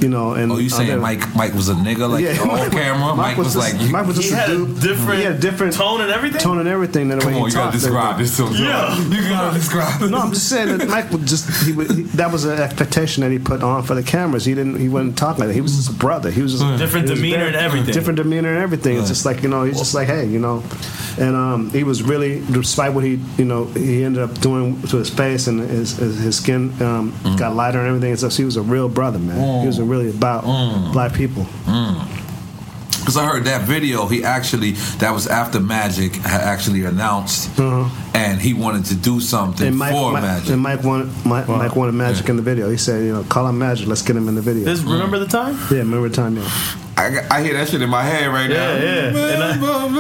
you know, and oh, you saying other, Mike? Mike was a nigga, like yeah, on camera. Mike, Mike was, was just, like, Mike was just he a had dude. a different, he had different tone and everything. Tone and everything. Than the Come way on, he you gotta talked. describe this to him. Yeah, you gotta describe it. No, I'm just saying that Mike would just he would he, that was an expectation that he put on for the cameras. He didn't he wasn't talking like that. He was just a brother. He was just mm. different was demeanor and everything. Different demeanor and everything. It's just like, you know, he's just like, hey, you know, and um, he was really, despite what he, you know, he ended up doing to his face and his his, his skin um, mm. got lighter and everything. And stuff. So he was a real brother, man. Mm. He was really about mm. black people. Because I heard that video, he actually, that was after Magic had actually announced, uh-huh. and he wanted to do something Mike, for Mike, Magic. And Mike wanted Mike, wow. Mike wanted Magic yeah. in the video. He said, you know, call him Magic, let's get him in the video. This, remember the time? Yeah, remember the time, yeah. I, I hear that shit in my head right yeah, now. Yeah,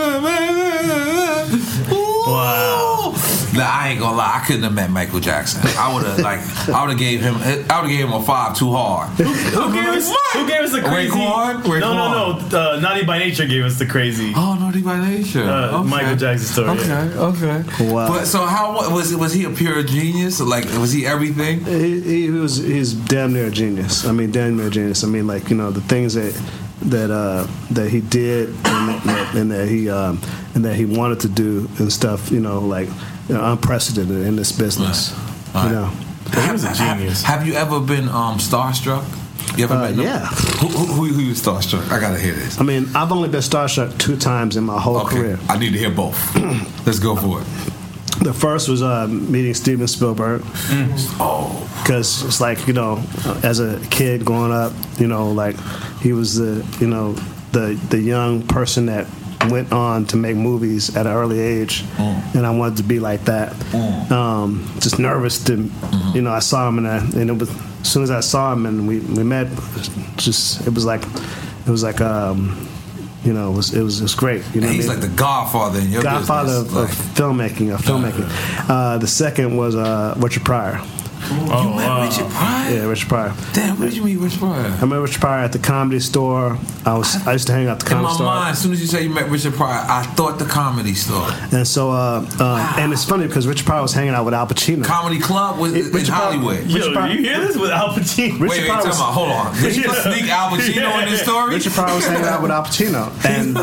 yeah. Wow. Nah, I ain't gonna lie. I couldn't have met Michael Jackson. I would have like, I would have gave him, I would have gave him a five too hard. Who gave us? Who gave us the crazy? Raekwon? Raekwon. No, no, no. Uh, Naughty by Nature gave us the crazy. Oh, Naughty by Nature. Uh, okay. Michael Jackson story. Okay, yeah. okay. Wow. But so how was was he a pure genius? Like, was he everything? He, he was. He's damn near a genius. I mean, damn near a genius. I mean, like, you know, the things that that uh, that he did and that, and that he um, and that he wanted to do and stuff. You know, like, you know, unprecedented in this business. Right. Right. You know, he was a genius. Have, have you ever been um, starstruck? You ever uh, met no? Yeah. Who, who, who was starstruck? I gotta hear this. I mean, I've only been starstruck two times in my whole okay. career. I need to hear both. Let's go for it. The first was uh, meeting Steven Spielberg. Mm. Oh. Because it's like, you know, as a kid growing up, you know, like he was the, you know, the the young person that went on to make movies at an early age, mm. and I wanted to be like that. Mm. Um, just nervous to, mm-hmm. you know, I saw him and, I, and it was as soon as I saw him and we, we met, just it was like it was like um, you know, it was it was, it was great. You know, he's what I mean? like the Godfather in your Godfather business. of, of filmmaking, of filmmaking. Uh, the second was uh, Richard Pryor. Oh, you met wow. Richard Pryor? Yeah, Richard Pryor. Damn, where did you meet Richard Pryor? I met Richard Pryor at the Comedy Store. I was I used to hang out at the Comedy Store. In my mind, as soon as you say you met Richard Pryor, I thought the Comedy Store. And so, uh, uh, wow. and it's funny because Richard Pryor was hanging out with Al Pacino. Comedy Club was it, in Richard Hollywood. Pryor, yo, Pryor, you hear this with Al Pacino? Wait, wait, wait talking about, hold on. Did you sneak Al Pacino yeah. in this story? Richard Pryor was hanging out with Al Pacino, and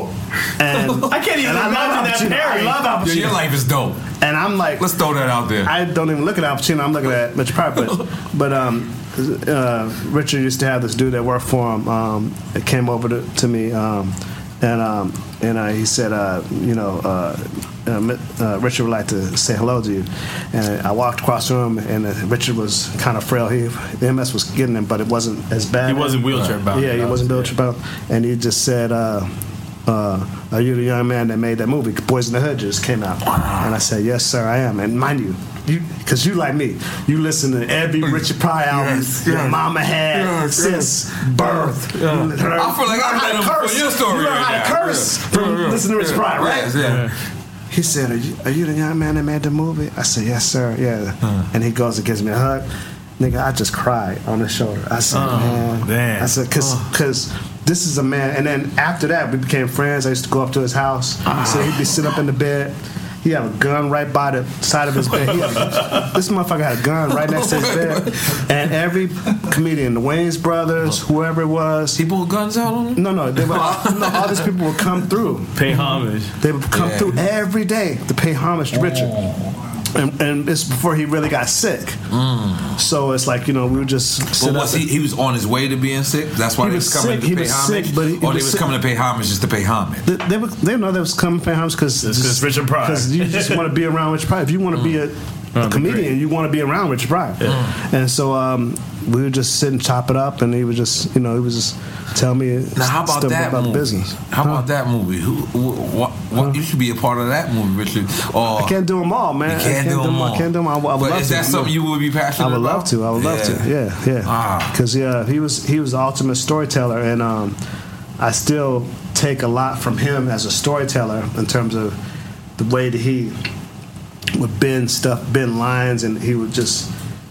and I can't even imagine that pairing. I love Al Pacino. Yo, your life is dope. And I'm like, let's throw that out there. I don't even look at Al Pacino. I'm looking at Richard Pryor, but but um, uh, Richard used to have this dude that worked for him. Um, that came over to, to me, um, and um, and uh, he said, uh, you know, uh, uh, uh, Richard would like to say hello to you. And I walked across the room, and uh, Richard was kind of frail. He the M S was getting him, but it wasn't as bad. He wasn't wheelchair bound. Yeah, he wasn't wheelchair bound, and he just said. Uh, Uh, are you the young man that made that movie? Boys in the Hood just came out, and I said, "Yes, sir, I am." And mind you, you because you like me, you listen to every Richard Pryor album. Yes, yes. Mama had yes, since yes. birth. Yeah. I feel like I met him for your story. You learn right how now. to curse yeah. from yeah. listening to Richard Pryor, right? Yes, yeah. He said, are you, "Are you the young man that made the movie?" I said, "Yes, sir." Yeah, huh. And he goes and gives me a hug. Nigga, I just cried on his shoulder. I said, oh, man. Damn. I said, because because this is a man. And then after that, we became friends. I used to go up to his house. Oh. So he'd be sitting up in the bed. He had a gun right by the side of his bed. He had a, this motherfucker had a gun right next to his bed. And every comedian, the Wayans brothers, whoever it was. He pulled guns out on him? No, no. They were, all, no all these people would come through. Pay homage. They would come yeah. through every day to pay homage to Richard. Oh. And, and it's before he really got sick. Mm. So it's like, you know, we would just sit well, was up he, he was on his way to being sick? That's why he they was was coming sick. to He pay was homage? sick, but he, he or they was was sick. coming to pay homage just to pay homage? They, they, were, they know they was coming to pay homage because it's Richard Pryor. Because you just want to be around Richard Pryor. If you want to mm. be a, a comedian, you want to be around Richard Pryor. Yeah. And so um, we would just sit and chop it up, and he would just, you know, he would just tell me now, how about stuff that about movie? business. How huh? about that movie? Who, who what, what, huh? You should be a part of that movie, Richard. Or I can't do them all, man. You can't, I can't do, them all. I can't do them all. I would, I would but love is to. that something you would be passionate about? I would about? love to. I would love yeah. to. Yeah, yeah. Because ah. yeah, he was he was the ultimate storyteller, and um, I still take a lot from him as a storyteller in terms of the way that he would bend stuff, bend lines, and he would just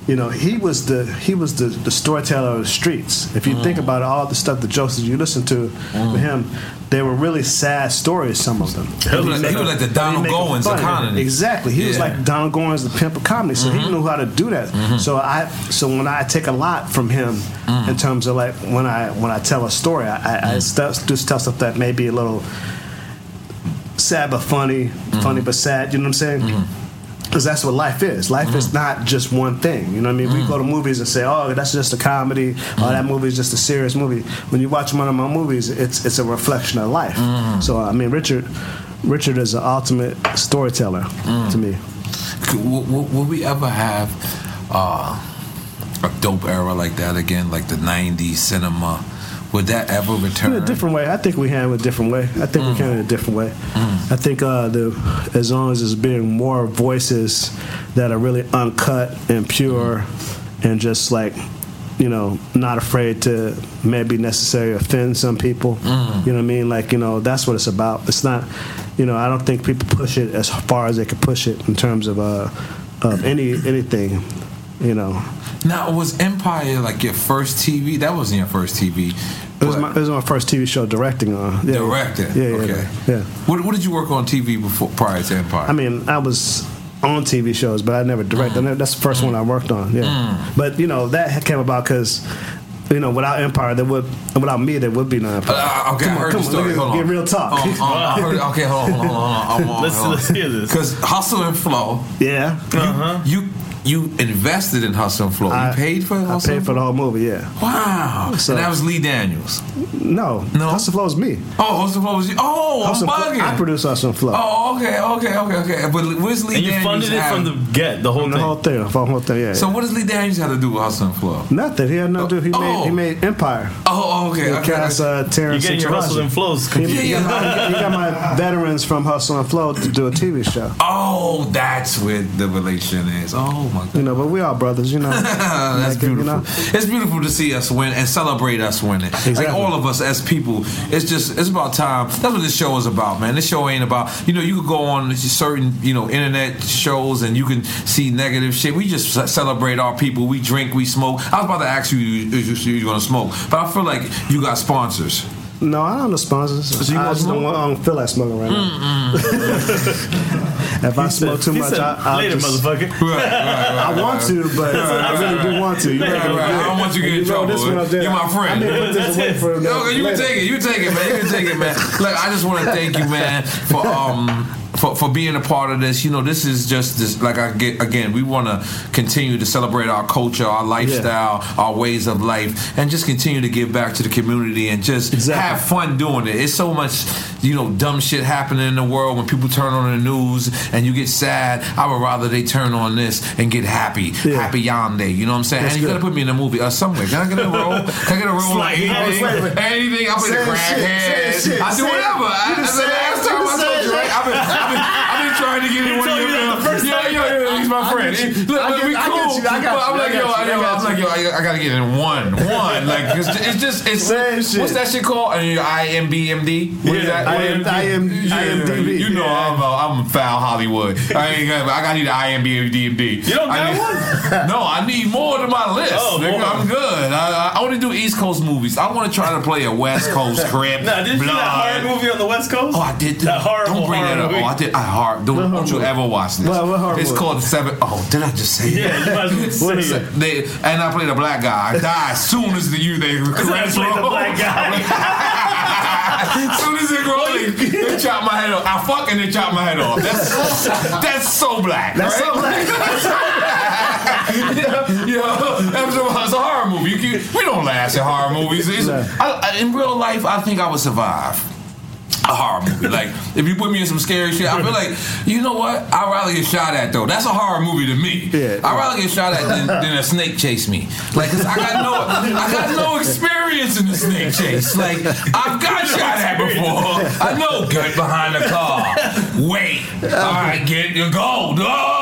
you know, he was the he was the, the storyteller of the streets. If you mm. think about all the stuff, the jokes that you listen to mm. with him, they were really sad stories. Some of them. He was like, he was like the Donald Goins of comedy. Exactly. He yeah. was like Donald Goins, the pimp of comedy. So mm-hmm. he knew how to do that. Mm-hmm. So I so when I take a lot from him mm. in terms of like when I when I tell a story, I, I, mm. I st- just tell stuff that may be a little sad but funny, mm. funny but sad. You know what I'm saying? Mm. Because that's what life is. Life mm. is not just one thing. You know what I mean? Mm. We go to movies and say, oh, that's just a comedy. Mm. Oh, that movie is just a serious movie. When you watch one of my movies, it's it's a reflection of life. Mm. So, I mean, Richard Richard is an ultimate storyteller mm. to me. Will, will, will we ever have uh, a dope era like that again, like the nineties cinema? Would that ever return? In a different way. I think we handle it a different way. I think mm. we can in a different way. Mm. I think uh, the as long as there's being more voices that are really uncut and pure mm. and just like, you know, not afraid to maybe necessarily offend some people. Mm. You know what I mean? Like, you know, that's what it's about. It's not, you know, I don't think people push it as far as they can push it in terms of uh, of any anything, you know. Now, was Empire like your first T V? That wasn't your first T V. It was, my, it was my first T V show directing on. Yeah, directing? Yeah, yeah. Okay. Yeah. yeah. What, what did you work on T V before prior to Empire? I mean, I was on T V shows, but I never directed. Mm. That's the first mm. one I worked on, yeah. Mm. But, you know, that came about because, you know, without Empire, there would, without me, there would be no Empire. Uh, okay, come I heard on, the story. Hold on. Get real talk. Um, um, I heard, okay, hold on, hold on, hold on. on let's, let's hear this. Because Hustle and Flow. Yeah. Uh-huh. You... You invested in Hustle and Flow. You I, paid for Hustle I paid for the whole movie, yeah. Wow. So, and that was Lee Daniels. No. No. Hustle and Flow was me. Oh, Hustle and Flow was you. Oh, Hustle I'm bugging. I produced Hustle and Flow. Oh, okay, okay, okay, okay. But where's Lee and you Daniels? You funded it have? from the get, the whole from thing. The whole thing, the whole thing, yeah. So what does Lee Daniels have to do with Hustle and Flow? Nothing. He had nothing to do. He, oh. made, he made Empire. Oh, okay. He okay. cast uh, Terrence You're getting your Hustle and Flows confused. He, he, got my, he got my veterans from Hustle and Flow to do a T V show. Oh, that's where the relation is. Oh, my God. You know, but we are brothers, you know. That's like, beautiful. You know? It's beautiful to see us win and celebrate us winning. Exactly. Like all of us as people. It's just it's about time. That's what this show is about, man. This show ain't about, you know, you could go on certain, you know, internet shows and you can see negative shit. We just celebrate our people. We drink, we smoke. I was about to ask you if you're going to smoke, but I feel like you got sponsors. No, I don't know sponsors. So I just don't, want, I don't feel like smoking right now. Mm-hmm. If I smoke too much, I, I'll later, just, motherfucker. Right, right, right, I want to, but I really do want to. You right, right. I don't want you to get in trouble. You're my friend. I may put this away for no, you can take it. You take it, man. You can take it, man. Look, I just want to thank you, man, for um. For, for being a part of this. You know, this is just this, like I get again, we want to continue to celebrate our culture, our lifestyle, yeah. our ways of life, and just continue to give back to the community and just exactly. have fun doing it. It's so much, you know, dumb shit happening in the world when people turn on the news and you get sad. I would rather they turn on this and get happy. Yeah. Happy Yonde. You know what I'm saying? That's and you got to put me in a movie or uh, somewhere. Can I get a role? Can I get a role? Like anything? Anything? I'll play the crackhead. I do whatever. I, I, last time I told you, right? I've been, I've been, I've been trying to get in one of your films. Yeah, yo, yo, he's my friend. Look, look, we cool. I'm like, yo, I'm like, yo, I gotta get in one, one. Like, it's just, it's what's that shit called? I M B M D. What is that? I M D B. You know, I'm I'm foul Hollywood. I ain't got, I gotta need an I M B M D. You don't got one? No, I need more to my list. Oh, I'm good. I, I want to do East Coast movies. I want to try to play a West Coast Crip. Nah, did you see that horror movie on the West Coast? Oh, I did. That horrible Don't bring that up. movie. Oh, I did. I hard. Don't, don't you ever watch this? What, what it's called the Seven. Oh, did I just say yeah, that? you might as well say it. They, and I played a black guy. I died as soon as the you they credits roll. The black guy. As soon as it rolling, they chop my head off. I fucking they chop my head off. That's that's so black. That's right? so black. That's so black. you know, it's a horror movie. You can, we don't laugh at horror movies. It's, no. I, in real life, I think I would survive a horror movie. Like, if you put me in some scary shit, I feel like, you know what? I'd rather get shot at, though. That's a horror movie to me. Yeah, I'd rather get shot at than, than a snake chase me. Like, cause I got no, I got no experience in the snake chase. Like, I've got shot at before. I know, get behind the car. Wait. All right, get your gold. Oh!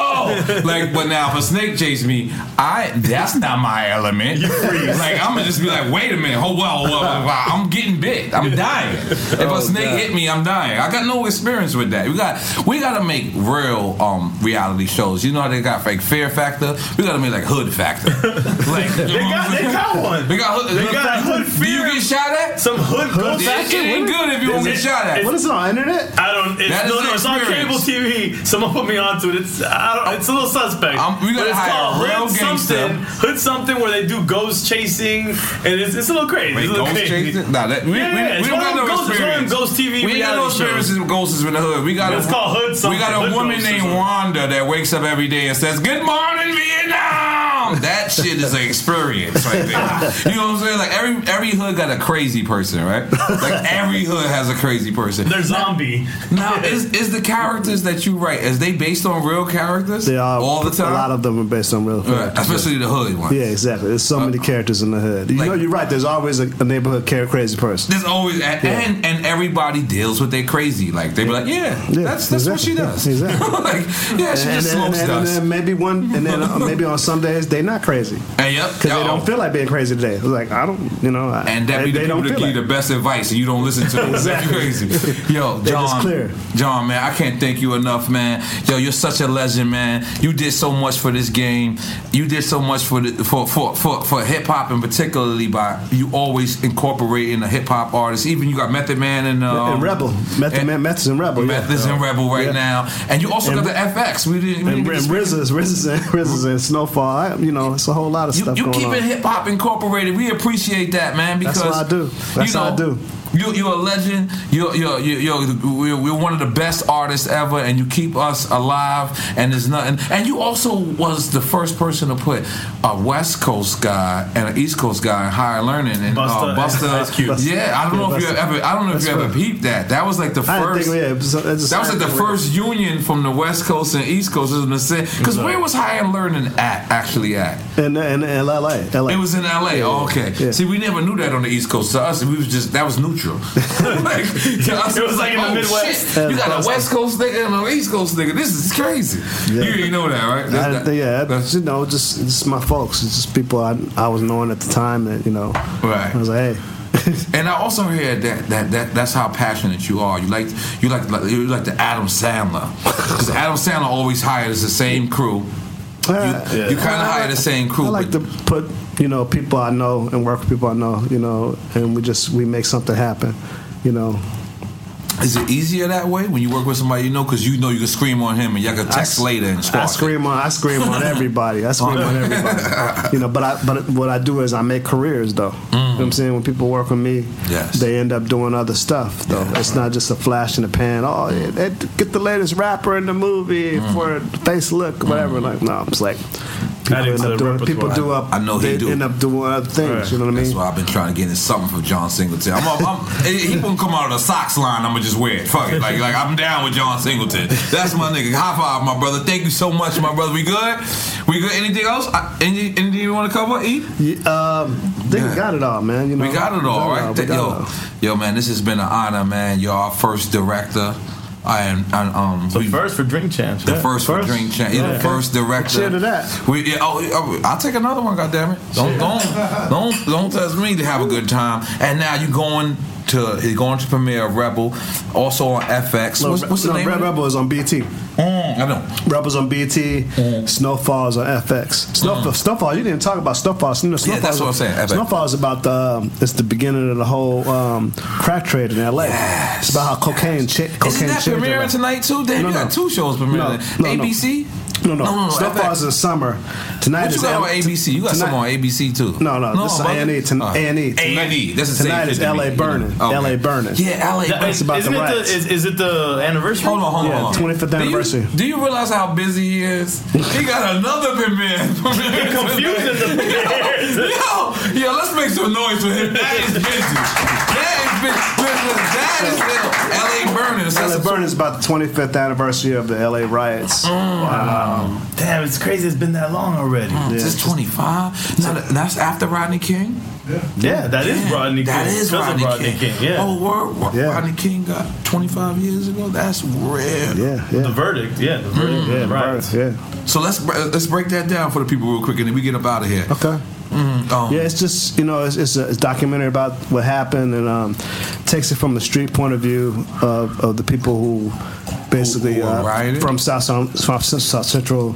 go. Like, but now if a snake chase me, I that's not my element. Like, I'm gonna just be like, wait a minute, hold well, well, well, well, I'm getting bit. I'm dying. If Oh, a snake God. hit me, I'm dying. I got no experience with that. We got we gotta make real um reality shows. You know how they got like Fear Factor? We gotta make like Hood Factor. Like They got, they got one. They got hood, They got hood Do you fear. get shot at? Some hood It, ghost it factor. ain't good if you don't get shot at. What is it on internet? I don't. It's, That is no, the no, it's on experience. cable T V. Someone put me onto it. It's I don't, it's a little suspect. Um, we gotta but it's hire called a real Hood gangster. something. Hood something where they do ghost chasing, and it's, it's a little crazy. Wait, it's a little ghost crazy. chasing? Nah, that, we, Yeah, we, yeah, we it's don't one got of no them ghost- it's one of them experience. ghost T V We ain't got no reality shows. experiences with ghosts in the hood. We got It's a, called Hood We something. got a Hood woman ghosts or named something. Wanda that wakes up every day and says, "Good morning, Vietnam." That shit is an experience right there. You know what I'm saying? Like every every hood got a crazy person, right? Like every hood has a crazy person. They're zombie. Now, is is the characters that you write, is they based on real characters? They are all the time. A lot of them are based on real Right, characters. especially the hood ones. Yeah, exactly. There's so many characters in the hood. You like- know, you're right. There's always a, a neighborhood care crazy person. There's always and, Yeah. and and everybody deals with their crazy. Like they be like, yeah, Yeah, that's that's what she exactly. does. Yeah, exactly. Like yeah, she and, just and, smokes and, and dust. then maybe one, and then uh, maybe on some days they not crazy And yep, because they yo, don't feel like being crazy today. It's like I don't, you know. I, and that be they, the they people don't that feel give you like the best advice, and you don't listen to them. Exactly. That's crazy. Yo, They just John, clear. John, man, I can't thank you enough, man. Yo, you're such a legend, man. You did so much for this game. You did so much for the, for for for, for hip hop, and particularly by you always incorporating a hip hop artist. Even you got Method Man and um, and Rebel, Method and- Man, Methods and Rebel, yeah. Methods and Rebel right Yeah. now, and you also And- got the F X. We didn't. We And, didn't and get RZA's, RZA's, and, RZA's and Snowfall. I, you know, it's a whole lot of You, stuff you going keeping on. hip hop incorporated. We appreciate that, man. Because That's what I do. That's you know, what I do. You, you're a legend. You're, you're, you're, you're, we're one of the best artists ever, and you keep us alive. And there's nothing. And you also was the first person to put a West Coast guy and an East Coast guy in higher learning. And Busta uh, Busta, and Ice Cube. yeah, I don't Yeah, know if you Busta. ever. I don't know if That's you ever right. peeped that. That was like the I didn't first. think, yeah, it was, it's just, That was like the first union from the West Coast and East Coast. Because where was higher learning at actually at? in, in, in L A. L A. It was in L A. Oh, okay. Yeah. See, we never knew that on the East Coast. To us, we was just that was neutral. like, to us, It was like in the oh, Midwest. shit, you got That's a West Coast nigga and an East Coast nigga. This is crazy. Yeah. You didn't know that, right? I That's- didn't think- yeah, that's- you know, just just my folks. It's just people I I was knowing at the time that you know. Right. I was like, hey. And I also heard that, that that that's how passionate you are. You like you like like you like the Adam Sandler, because Adam Sandler always hires the same crew. You, you kind of hire the same crew. I like but to put you know people I know and work with people I know, you know, and we just we make something happen, you know. is it easier that way when you work with somebody you know, because you know you can scream on him and y'all can text I, later and squawk? I scream on I scream on everybody. I scream on everybody. You know, but I but what I do is I make careers though. You know what I'm saying? When people work with me, Yes. they end up doing other stuff though. Yeah. It's not just a flash in the pan. Oh, yeah, they get the latest rapper in the movie for face look, whatever. Like no, it's like people Adding end to up the doing people repertoire. do up. I know he they do. end up doing other things. Right. You know what I mean? That's why I've been trying to get into something from John Singleton. I'm, I'm, I'm, he won't come out of the socks line. I'm gonna just wear it. Fuck it. Like, like I'm down with John Singleton. That's my nigga. High five, my brother. Thank you so much, my brother. We good? We good? Anything else? I, any, anything you want to cover? E? Yeah, um, they Yeah. got it all, man. You know, We got it all, right? We got yo, it all. yo, man, this has been an honor, man. You're our first director. I am, and, um, The we- first for Drink Champs. The yeah. first, for Drink Champ. You're the Yeah. first director. Cheer to that. We, yeah, oh, oh, I'll take another one. Goddamn it! Don't don't don't don't test me to have a good time. And now you're going to he's going to premiere Rebel, also on F X. No, What's, what's the no, name? Red of it? Rebel is on B E T. Mm, I know. Rebels on B E T. Snowfall is on F X. Snowfall, Snowfall. You didn't talk about Snowfall. You know, Snowfall Mm. that's what I'm saying, F X. Snowfall is about the. Um, it's the beginning of the whole um, crack trade in L A. Yes. It's about how cocaine. Cha- cocaine Isn't that changed L A. premiering tonight too? Damn, No, you no. got two shows premiering. No, no, no. A B C. No, no, no, no, no Snowfall F X. is in summer. Tonight What you is got L- on A B C? You got tonight- something on A B C too. No, no, this is I'm A and E. bugging? Ton- Oh. A and E. A and E. That's the same Tonight shit is to L me, A you know. burning. Okay. L A burning. Yeah, L A That- burning. It's about isn't the it the, riots. is, is it the anniversary? Hold on, hold on, Yeah, hold on. twenty-fifth Do you- anniversary. Do you realize how busy he is? He got another premiere. Confusing the premieres. Yo, yo, let's make some noise for him. That is busy. That is busy. Listen, listen, that is still L A burning. it's, L A it's, Burn is about the twenty-fifth anniversary of the L A riots. Wow. Um, Damn, it's crazy. It's been that long already. Mm, Yeah. It's twenty-five. No, that's after Rodney King. Yeah, that is Rodney King. That is Because of Rodney, Rodney King. King. Yeah. Oh, word. Ro- Yeah. Rodney King got twenty-five years ago. That's rare. yeah, yeah. The verdict. Yeah, the verdict. yeah, right. birth, yeah. So let's let's break that down for the people real quick, and then we get up out of here. Okay. Mm, um, Yeah, it's just you know, it's, it's a it's a documentary about what happened, and um, takes it from the street point of view of, of the people who basically Who- who were uh, rioting? from South from South Central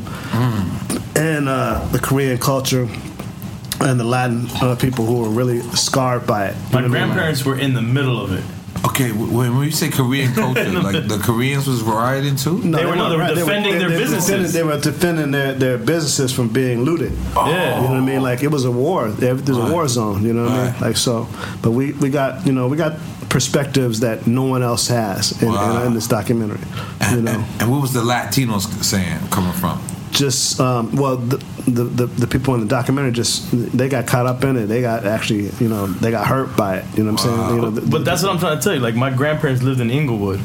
and uh, the Korean culture and the Latin uh, people who were really scarred by it. You My know what I mean? grandparents were in the middle of it. Okay, when when you say Korean culture, like the Koreans was rioting too? No, They were- no, they were right. defending their they, businesses. Defending, they were defending their, their businesses from being looted. Yeah. You know what I mean? Like it was a war. There- There's a war zone. You know what I mean? Right. Like so. But we, we got you know we got perspectives that no one else has in, Wow. in, in this documentary. And, You know, and, and what was the Latinos saying coming from? just um, well the, the the the people in the documentary just they got caught up in it. They got actually you know they got hurt by it. You know what I'm saying? You know, the, But that's what I'm trying to tell you. Like, my grandparents lived in Inglewood.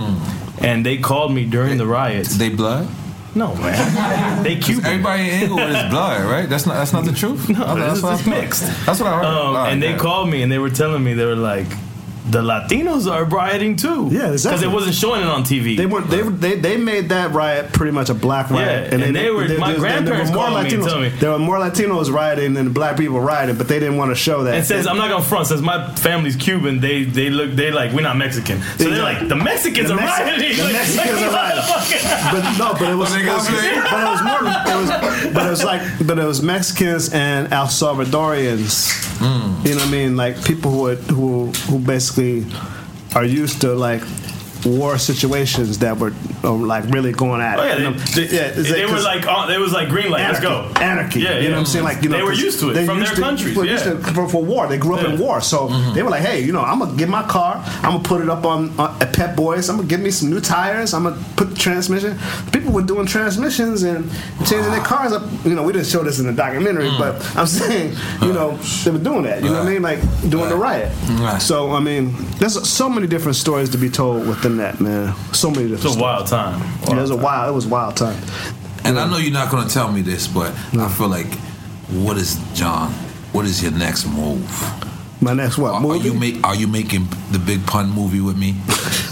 And they called me during the riots. They blood? No, man. They Cuban. Everybody in Inglewood is blood, right? That's not that's not the truth. No, that's it's, what I it's thought. mixed. That's what I heard. Um, All right, and they yeah. called me and they were telling me, they were like, the Latinos are rioting too. Yeah, Because exactly. it wasn't showing it on T V. They weren't. They, they they made that riot pretty much a black riot. Yeah, and they were- my grandparents more called me and Latinos. told me. There were more Latinos rioting than black people rioting, but they didn't want to show that. And since I'm not gonna front, since my family's Cuban, they they look they like we're not Mexican, so they're like the Mexicans The are Mexi- rioting. the Like, Mexicans are rioting. motherfucker. but no, but it was, They it got was played. but it was more. It was, but it was like, but it was Mexicans and El Salvadorians. Mm. You know what I mean? Like people who are, who who basically are used to like war situations that were uh, like really going at it. Oh yeah, You know? they, they, yeah, it's they like- were like on, they was like green light, let's Anarchy. go. Anarchy. Yeah, You know yeah. what I'm saying? Like, you know, They were 'cause used to it they from used their to- countries, people used yeah. to- for, for war. They grew up in Yeah. war, so they were like, "Hey, you know, I'm gonna get my car. I'm gonna put it up on uh, at Pep Boys. I'm gonna give me some new tires. I'm gonna put the transmission." People were doing transmissions and changing their cars up. You know, we didn't show this in the documentary, but I'm saying, you know, they were doing that. You know what I mean? Like doing the riot. Right. So I mean, there's so many different stories to be told within that, man. So many different. It's a stories. wild time. Yeah, it was a wild. It was a wild time. And I know you're not going to tell me this, but I feel like, what is John? What is your next move? My next what Are, are movie? you make? Are you making the Big Pun movie with me?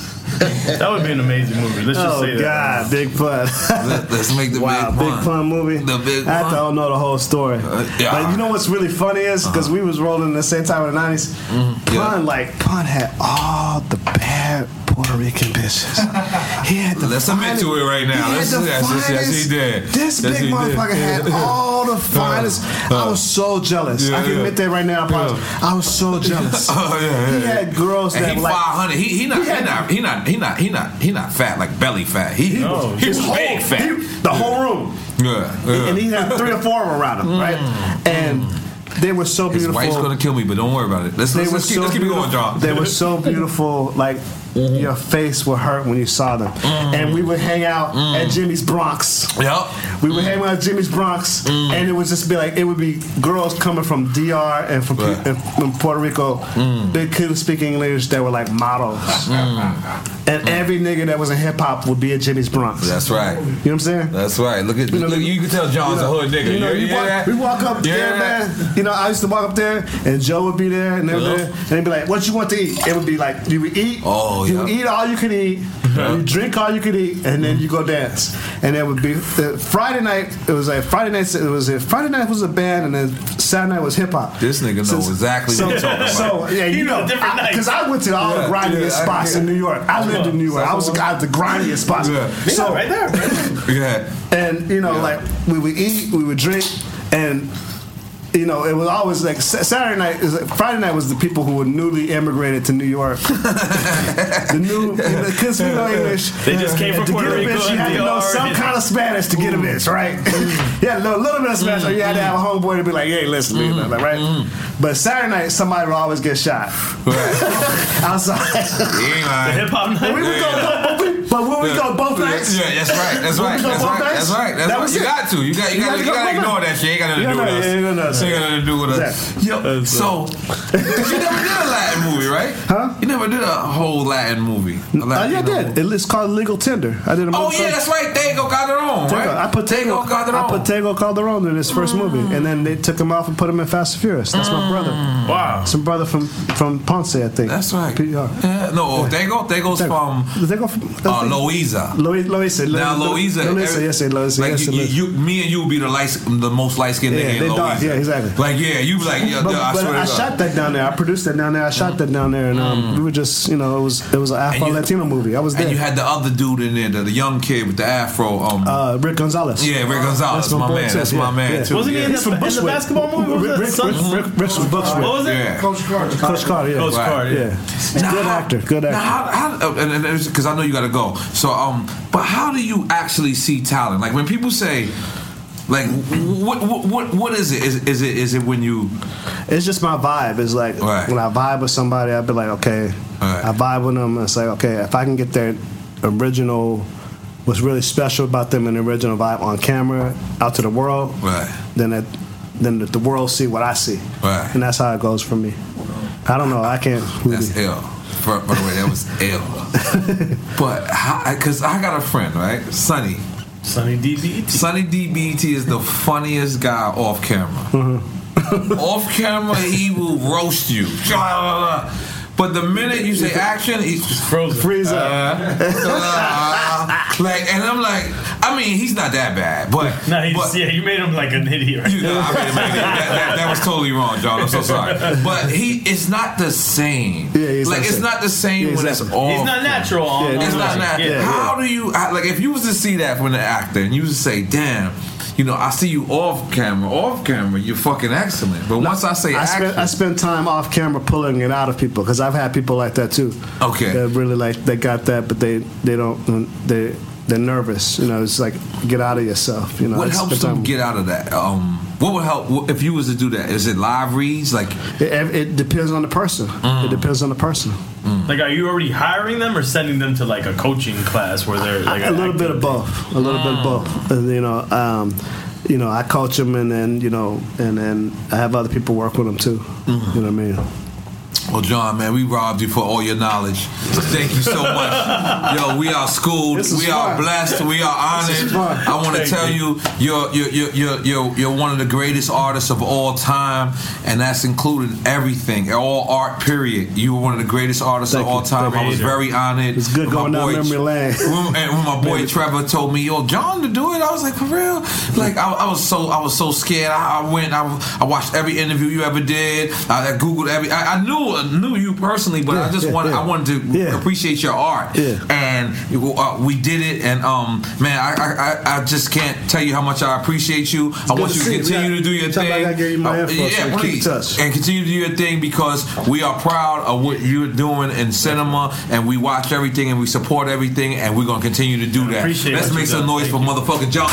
That would be an amazing movie. Let's just Oh say that. God, Big Pun. Let, let's make the Wow, Big Big Pun. Pun movie. The Big I have to Pun. all know the whole story. yeah. But you know what's really funny is because we was rolling the same time in the nineties. yeah. Pun like Pun had all the bad Puerto Rican bitches. He had the Let's admit finest- to it right now. He had Let's- the yes, yes, yes, finest- he did. This Yes, big he did. motherfucker had all the finest. I was so jealous. Yeah, I can yeah. admit that right now. I, promise. I was so jealous. Oh, yeah, yeah, He yeah. had girls And that he were like. five hundred. He he not He he, had- not he not he not he not he not fat like belly fat. He he No. was, he was His big whole- fat. he- the whole room. yeah, yeah. And he had three or four of them around him, right? And they were so His beautiful. wife's gonna kill me, but don't worry about it. Let's They let's, were let's, keep, so let's keep it beautiful. going, John. They were so beautiful, like your face would hurt when you saw them. And we would hang out at Jimmy's Bronx. Yep. We would hang out at Jimmy's Bronx, and it would just be like it would be girls coming from D R and from, Right. and from Puerto Rico. They couldn't speak English. They were like models, and every nigga that was in hip hop would be at Jimmy's Bronx. That's right. You know what I'm saying? That's right. Look at You know, look, you can tell John's you know, a hood nigga. You know, You you walk, hear that? we walk up You hear there, that? man. You know, I used to walk up there, and Joe would be there, and they were Yeah. there, and they'd be like, "What you want to eat?" It would be like, "You would eat, Oh, you would yeah. eat all you could eat, you drink all you could eat, and then you go dance." And it would be uh, Friday night. It was like Friday night. It was a Friday night was a band, and then Saturday night was hip hop. This nigga know exactly so, what you're talking about. So yeah, He you know know, different nights. because I, went to all Yeah, the grindiest yeah, I- spots yeah. in New York. I lived in New York. I was the guy at the grindiest spots. Yeah. So right there. Yeah. and you know, Yeah. like we would eat, we would drink, and you know, it was always like Sa- Saturday night. Is like, Friday night was the people who were newly immigrated to New York. the new, couldn't speak no English. They just came And from to Puerto get a Rico bitch, you and had to know D R some and- kind of Spanish to get a bitch, right? yeah, a little, little bit of Spanish. Or you had to have a homeboy to be like, "Hey, listen, to me," like, right? But Saturday night, somebody would always get shot outside. He ain't lying. Hip hop And we night. would go, but we, but when we go both nights. Yeah, that's right. That's right. We go That's both right. nights? That's right. That's That right. was You it. got to. You got. You You got. gotta You go got to both ignore nights. that shit. Ain't got nothing to Yeah, do no, with yeah, us. no, no, no. Shit ain't got nothing to do with us. Exactly. Yo, so you never did a Latin movie, right? Huh? Huh? You never did a whole Latin movie. A Uh, Latin yeah, I did. It- It's called Legal Tender. I did a movie. Oh yeah, that's right. Tego Calderon, Tego. right? I put Tego, Tego Calderon. I put Tego Calderon in his first movie, and then they took him off and put him in Fast and Furious. That's my brother. Wow. Some brother from from Ponce, I think. That's right. P R. Yeah, no, Tego. Tego's from Tego from uh, Louisa. Louis, Louisa. Now Louisa, Louisa, every- yes, Louisa. like yes, you, Louisa. you, me and you would be the light, the most light skinned Yeah, nigga they in dark, Louisa. yeah, exactly. Like yeah, you be like yeah, But, I but swear I to God. shot that down there. I produced that down there. I shot that down there, and um, we were just, you know, it was it was an Afro you- Latino movie. I was there. And you had the other dude in there, the, the young kid with the afro. Um, uh, Rick Gonzalez. yeah, Rick Gonzalez, That's my my boy, man. too. That's Yeah, my man yeah. too. Wasn't he in yeah. the, from in the Bushwick. basketball movie? What was Rick, that? Rick, Something- Rick, Rick, Rick from Bushwick. What was it? Yeah. Coach Carter. Coach Carter, yeah. Coach Right. Carter, yeah. Yeah. Now, Good how- actor, good actor. Now, how, how, and because I know you got to go. So, um, but how do you actually see talent? Like when people say, like, what, what, what, what is it? Is, is it, is it when you? It's just my vibe. It's like Right. when I vibe with somebody, I'll be like, okay, Right. I vibe with them. It's like, okay, if I can get their original, what's really special about them and the original vibe on camera out to the world, Right. then it, then the world see what I see, Right. and that's how it goes for me. I don't know. I can't. Really, That's ill. For, by the way, that was ill. But because I got a friend, right, Sonny. Sonny D B T. Sonny D B T is the funniest guy off camera. Off camera, he will roast you. But the minute you say action, he's Frozen. freeze up. uh, like, and I'm like, I mean, he's not that bad, but No, he's, but, yeah, you made him like an idiot. Right? You know, I mean, man, that, that, that was totally wrong, John. I'm so sorry. But he, it's not the same. Yeah, he's like not it's same. not the same Yeah, when it's exactly. all. He's not natural. On, Yeah, It's on not the- natural. Yeah. How do you I- like if you was to see that from an actor and you was to say, "Damn, you know, I see you off camera. Off camera, you're fucking excellent." But once I say I action, spend I spend time off camera pulling it out of people because I've had people like that too. Okay. That really like they got that, but they they don't they they're nervous. You know, it's like get out of yourself. You know, what I helps spend them time- get out of that? Um, what would help if you was to do that? Is it live reads? Like, It, it depends on the person. It depends on the person. Like, are you already hiring them or sending them to like a coaching class where they're like a little bit of both. A little bit of both. And, you know, um, you know, I coach them, and then you know, and then I have other people work with them too. You know what I mean? well, John, man, we robbed you for all your knowledge. Thank you so much. Yo, we are schooled. This is We are fun. blessed. We are This is honored. fun. I want to Thank tell you, you're, you're, you're, you're, you're, you're one of the greatest artists of all time, and that's included everything, all art, period. You were one of the greatest artists Thank of all you. time. Thank I was you. very honored. It's good When my going down boy- memory lane. When, and when my boy Trevor told me, "Yo, John, to do it," I was like, "For real?" Like I, I was so, I was so scared. I, I went, I, I watched every interview you ever did. I, I googled every. I, I knew, I knew you personally, but Yeah, I just yeah, wanted, yeah. I wanted to Yeah. appreciate your art. Yeah. And uh, we did it. And um, man, I, I, I- I just can't tell you how much I appreciate you. I good want to you to see you. continue Yeah. to do your Tell me thing. I gotta give you my Uh, info so we yeah, keep in please, touch. and continue to do your thing because we are proud of what you're doing in cinema, and we watch everything and we support everything, and we're gonna continue to do that. appreciate Let's what make you've some done. noise Thank for motherfucking John.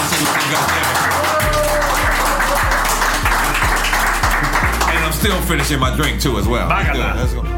And I'm still finishing my drink too as well. Bacala. Let's go.